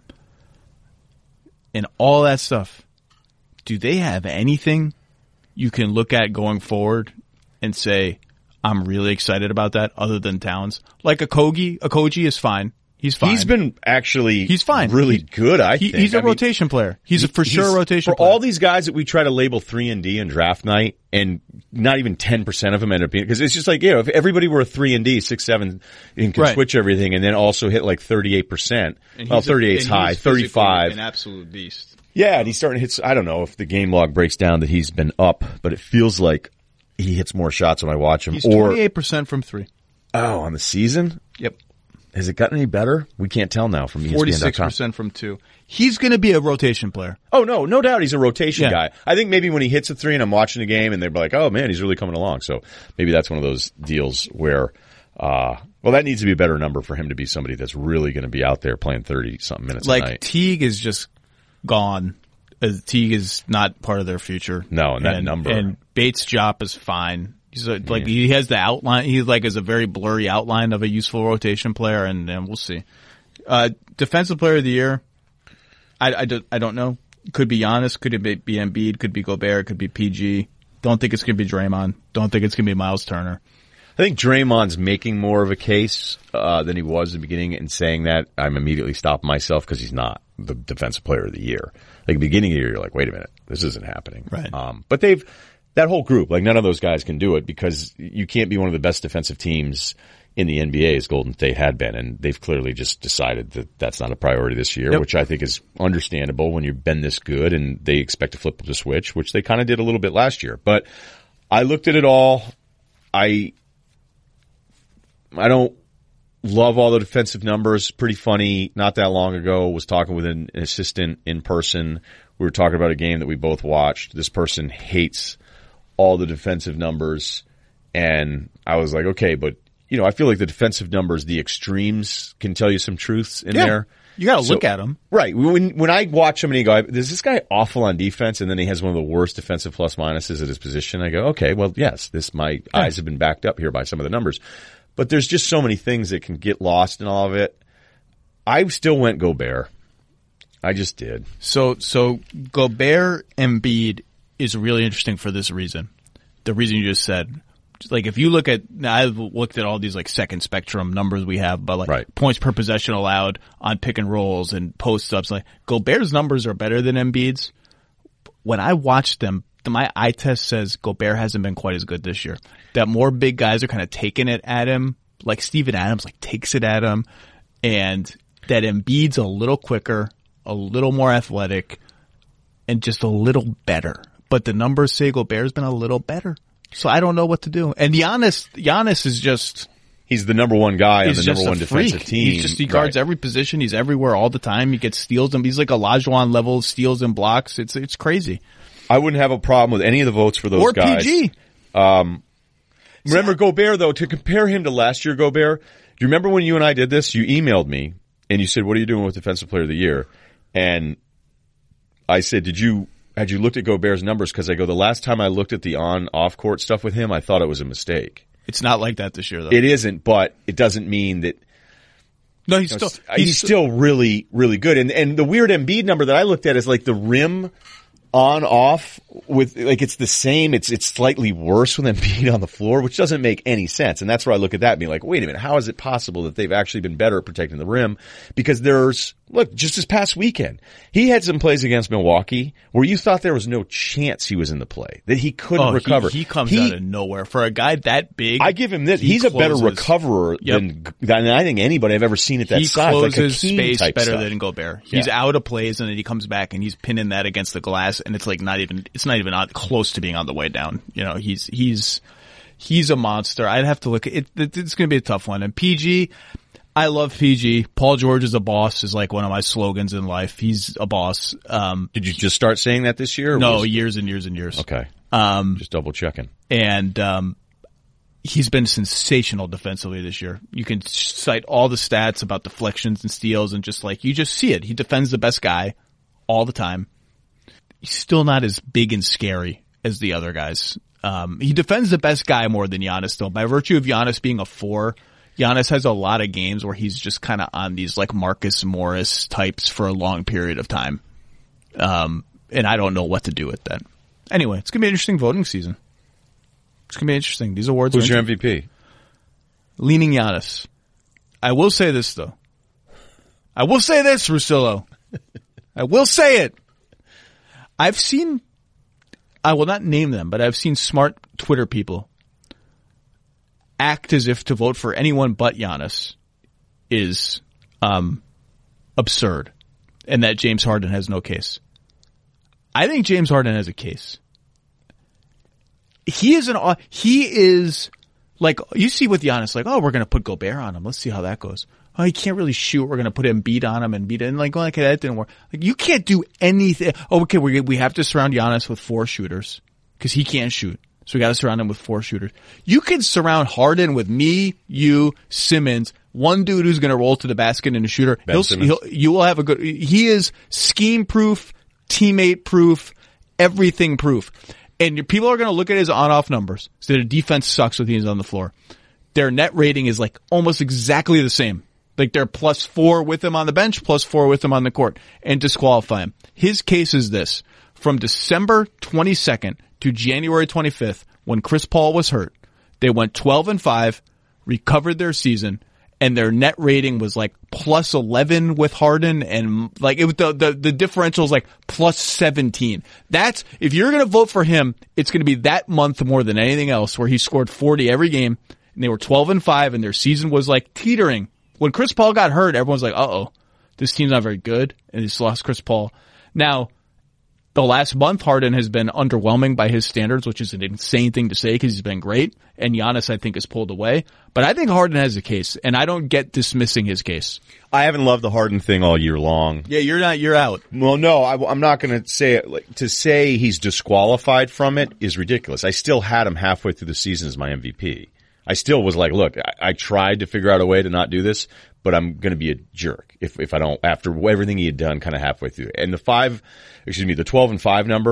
and all that stuff. Do they have anything you can look at going forward and say, I'm really excited about that, other than Towns? Like Okogie, Okogie is fine. He's fine. He's been actually He's fine. really He- good, I He, think. he's a I mean, rotation player. He's a, for he's- sure a rotation For player. all these guys that we try to label three and D in draft night, and not even ten percent of them end up being, because it's just like, you know, if everybody were a three and D, six, seven, and could Right. switch everything and then also hit like thirty-eight percent. And Well, he's a- thirty-eight's and high, he's physically thirty-five. an absolute beast. Yeah, and he's starting to hit, I don't know if the game log breaks down that he's been up, but it feels like he hits more shots when I watch him. He's or, twenty-eight percent from three. oh, on the season? Yep. Has it gotten any better? We can't tell now from E S P N dot forty-six com. percent from two. He's going to be a rotation player. Oh, no, no doubt he's a rotation Yeah. guy. I think maybe when he hits a three and I'm watching the game and they're like, oh man, he's really coming along. So maybe that's one of those deals where, uh, well, that needs to be a better number for him to be somebody that's really going to be out there playing thirty something minutes a Like night. Teague is just gone. Uh, Teague is not part of their future. No, and that number. And Bates' job is fine. He's a, like he has the outline. He like is a very blurry outline of a useful rotation player, and, and we'll see. Uh, defensive player of the year. I, I, do, I don't know. Could be Giannis. Could it be, be Embiid? Could be Gobert. Could be P G. Don't think it's going to be Draymond. Don't think it's going to be Miles Turner. I think Draymond's making more of a case uh, than he was in the beginning, and saying that I'm immediately stopping myself because he's not the defensive player of the year. Like the beginning of the year, you're like, wait a minute, this isn't happening. Right. Um, but they've that whole group, like none of those guys can do it because you can't be one of the best defensive teams in the N B A as Golden State had been, and they've clearly just decided that that's not a priority this year, Yep. which I think is understandable when you've been this good and they expect to flip the switch, which they kind of did a little bit last year. But I looked at it all. I I don't love all the defensive numbers. Pretty funny. Not that long ago, was talking with an assistant in person. We were talking about a game that we both watched. This person hates all the defensive numbers. And I was like, okay, but you know, I feel like the defensive numbers, the extremes can tell you some truths in Yeah. there. You got to So- look at him. Right. When when I watch him and he go, is this guy awful on defense? And then he has one of the worst defensive plus minuses at his position. I go, okay, well, yes, this, my eyes have been backed up here by some of the numbers. But there's just so many things that can get lost in all of it. I still went Gobert. I just did. So, so Gobert Embiid is really interesting for this reason. The reason you just said, like, if you look at, now I've looked at all these like second spectrum numbers we have, but like right. points per possession allowed on pick and rolls and post ups, like Gobert's numbers are better than Embiid's. When I watch them, my eye test says Gobert hasn't been quite as good this year. That more big guys are kind of taking it at him, like Steven Adams, like takes it at him, and that Embiid's a little quicker, a little more athletic, and just a little better. But the numbers say Gobert's been a little better. So I don't know what to do. And Giannis, Giannis is just... He's the number one guy on he's the just number one a freak. defensive team. He's just, he guards right. every position. He's everywhere all the time. He gets steals and he's like Olajuwon level steals and blocks. It's, it's crazy. I wouldn't have a problem with any of the votes for those or guys. P G. Um, remember Gobert though, to compare him to last year Gobert, do you remember when you and I did this? You emailed me and you said, what are you doing with Defensive Player of the Year? And I said, did you, had you looked at Gobert's numbers? Cause I go, the last time I looked at the on off court stuff with him, I thought it was a mistake. It's not like that this year though. It isn't, but it doesn't mean that. No, he's You know, still, he's, he's still really, really good. And and the weird Embiid number that I looked at is like the rim on off with like it's the same. It's it's slightly worse with Embiid on the floor, which doesn't make any sense. And that's where I look at that and be like, wait a minute, how is it possible that they've actually been better at protecting the rim? Because there's look, just this past weekend, he had some plays against Milwaukee where you thought there was no chance he was in the play, that he couldn't oh, recover. He, he comes He- out of nowhere for a guy that big. I give him this. he He's a better closes- recoverer Yep. than, than I think anybody I've ever seen at that He size. Like closes Hakeem space type better stuff. than Gobert. He's Yeah. out of plays and then he comes back and he's pinning that against the glass and it's like not even, it's not even on, close to being on the way down. You know, he's, he's, he's a monster. I'd have to look at it. it it's going to be a tough one. And P G, I love P G. Paul George is a boss is like one of my slogans in life. He's a boss. Um, Did you just start saying that this year? or no, was- years and years and years. Okay. Um, Just double checking. and um, he's been sensational defensively this year. You can cite all the stats about deflections and steals and just like, you just see it. He defends the best guy all the time. He's still not as big and scary as the other guys. Um, he defends the best guy more than Giannis still. By virtue of Giannis being a four, Giannis has a lot of games where he's just kind of on these like Marcus Morris types for a long period of time. Um, and I don't know what to do with that. Anyway, it's going to be an interesting voting season. It's going to be interesting. These awards Who's are your M V P? leaning Giannis. I will say this though. I will say this, Russillo. I will say it. I've seen, I will not name them, but I've seen smart Twitter people act as if to vote for anyone but Giannis is um, absurd, and that James Harden has no case. I think James Harden has a case. He is an he is like you see with Giannis, like, oh, we're gonna put Gobert on him. Let's see how that goes. Oh, he can't really shoot. We're gonna put Embiid on him and beat it. And like, okay, that didn't work. Like, you can't do anything. Oh, okay, we we have to surround Giannis with four shooters because he can't shoot. So we got to surround him with four shooters. You can surround Harden with me, you, Simmons, one dude who's going to roll to the basket and a shooter. Ben He'll, Simmons. he'll, you will have a good, he is scheme proof, teammate proof, everything proof. And your people are going to look at his on-off numbers. So their defense sucks when he's on the floor. Their net rating is like almost exactly the same. Like they're plus four with him on the bench, plus four with him on the court, and disqualify him. His case is this. From December twenty-second to January twenty-fifth, when Chris Paul was hurt, they went twelve and five, recovered their season, and their net rating was like plus eleven with Harden, and like it was the, the, the differential is like plus seventeen. That's, if you're going to vote for him, it's going to be that month more than anything else where he scored forty every game, and they were twelve and five, and their season was like teetering. When Chris Paul got hurt, everyone's like, uh-oh, this team's not very good, and they just lost Chris Paul. Now, the last month, Harden has been underwhelming by his standards, which is an insane thing to say because he's been great. And Giannis, I think, has pulled away. But I think Harden has a case, and I don't get dismissing his case. I haven't loved the Harden thing all year long. Yeah, you're not, you're out. Well, no, I, am not going to say it. Like, to say he's disqualified from it is ridiculous. I still had him halfway through the season as my M V P. I still was like, look, I, I tried to figure out a way to not do this, but I'm going to be a jerk if if I don't, after everything he had done kind of halfway through. And the five, excuse me, the twelve and five number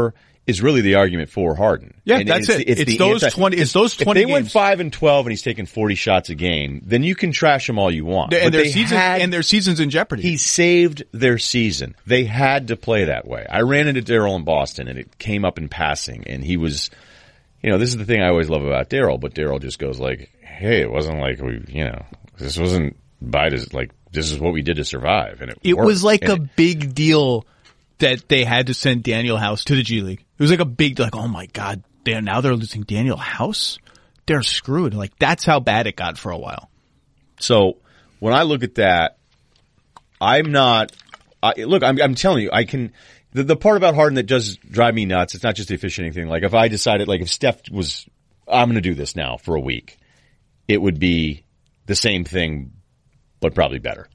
is really the argument for Harden. Yeah, And that's it's, it. It's, It's the those anti- twenty- it's those twenty If they went games. five and twelve and he's taking forty shots a game, then you can trash him all you want. And But their they season had- and their season's in jeopardy. He saved their season. They had to play that way. I ran into Daryl in Boston, and it came up in passing, and he was, you know, this is the thing I always love about Daryl, but Daryl just goes like, hey, it wasn't like we, you know, this wasn't by this, like, this is what we did to survive, and it It worked. was like And a it- big deal that they had to send Daniel House to the G League. It was like a big, like, oh my God, they're, now they're losing Daniel House? They're screwed. Like, that's how bad it got for a while. So when I look at that, I'm not. I, look, I'm, I'm telling you, I can. The, the part about Harden that does drive me nuts. It's not just the officiating thing. Like if I decided, like if Steph was, I'm going to do this now for a week, it would be the same thing, but probably better.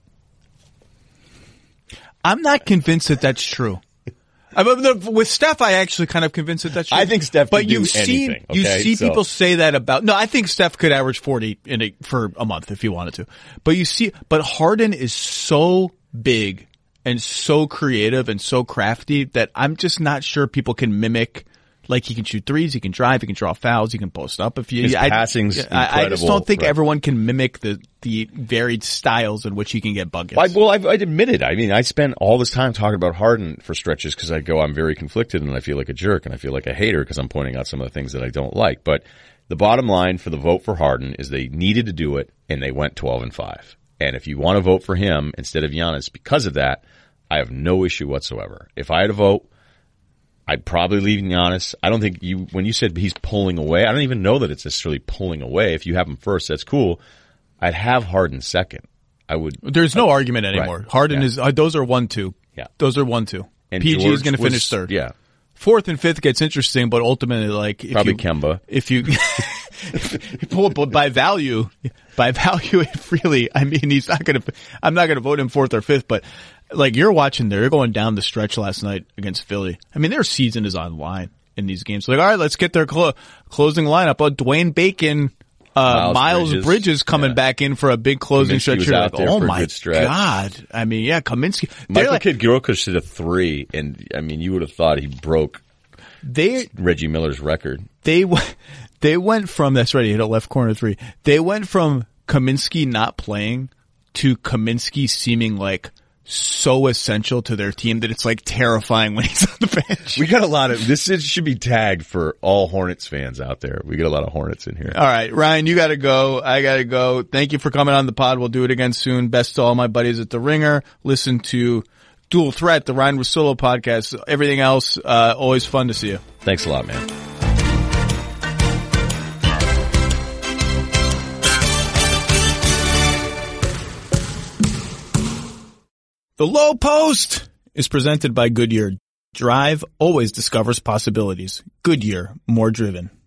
I'm not convinced that that's true. I mean, the- with Steph, I actually kind of convinced that that's true. I think Steph but could do you've seen, anything, you okay? see So- people say that about, no, I think Steph could average forty in a, for a month if he wanted to. But you see, but Harden is so big and so creative and so crafty that I'm just not sure people can mimic. Like he can shoot threes, he can drive, he can draw fouls, he can post up. If you, His I, passing's I, I just incredible. don't think Right. everyone can mimic the the varied styles in which he can get buckets. I, well, I've, I'd admit it. I mean, I spent all this time talking about Harden for stretches because I go, I'm very conflicted and I feel like a jerk and I feel like a hater because I'm pointing out some of the things that I don't like. But the bottom line for the vote for Harden is they needed to do it and they went twelve and five. And if you want to vote for him instead of Giannis because of that, I have no issue whatsoever. If I had to vote, I'd probably leave Giannis. I don't think you, when you said he's pulling away, I don't even know that it's necessarily pulling away. If you have him first, that's cool. I'd have Harden second. I would. There's no argument anymore. Right. Harden Yeah. is, uh, those are one, two. Yeah. Those are one, two. And P G is George going to was- finish third. Yeah. Fourth and fifth gets interesting, but ultimately, like, if Probably you, Kemba. If you, well, but by value, by value, it really, I mean, he's not going to, I'm not going to vote him fourth or fifth, but like you're watching, they're going down the stretch last night against Philly. I mean, their season is on line in these games. Like, all right, let's get their clo- closing lineup. Oh, Dwayne Bacon, uh, Miles Miles Bridges, Bridges. coming Yeah. back in for a big closing Kaminsky stretch. was You're out like, there oh for a my good stretch. God. I mean, yeah, Kaminsky. They're Michael like, Kidd Gilchrist did a three, and I mean, you would have thought he broke they, Reggie Miller's record. they, w- they went from, that's right, he hit a left corner three. They went from Kaminsky not playing to Kaminsky seeming like so essential to their team that it's like terrifying when he's on the bench. We got a lot of this. Is, should be tagged for all Hornets fans out there. We get a lot of Hornets in here. All right, Ryan, you got to go. I got to go. Thank you for coming on the pod. We'll do it again soon. Best to all my buddies at The Ringer. Listen to Dual Threat, the Ryan Russillo podcast. Everything else, uh, always fun to see you. Thanks a lot, man. The Low Post is presented by Goodyear. Drive always discovers possibilities. Goodyear, more driven.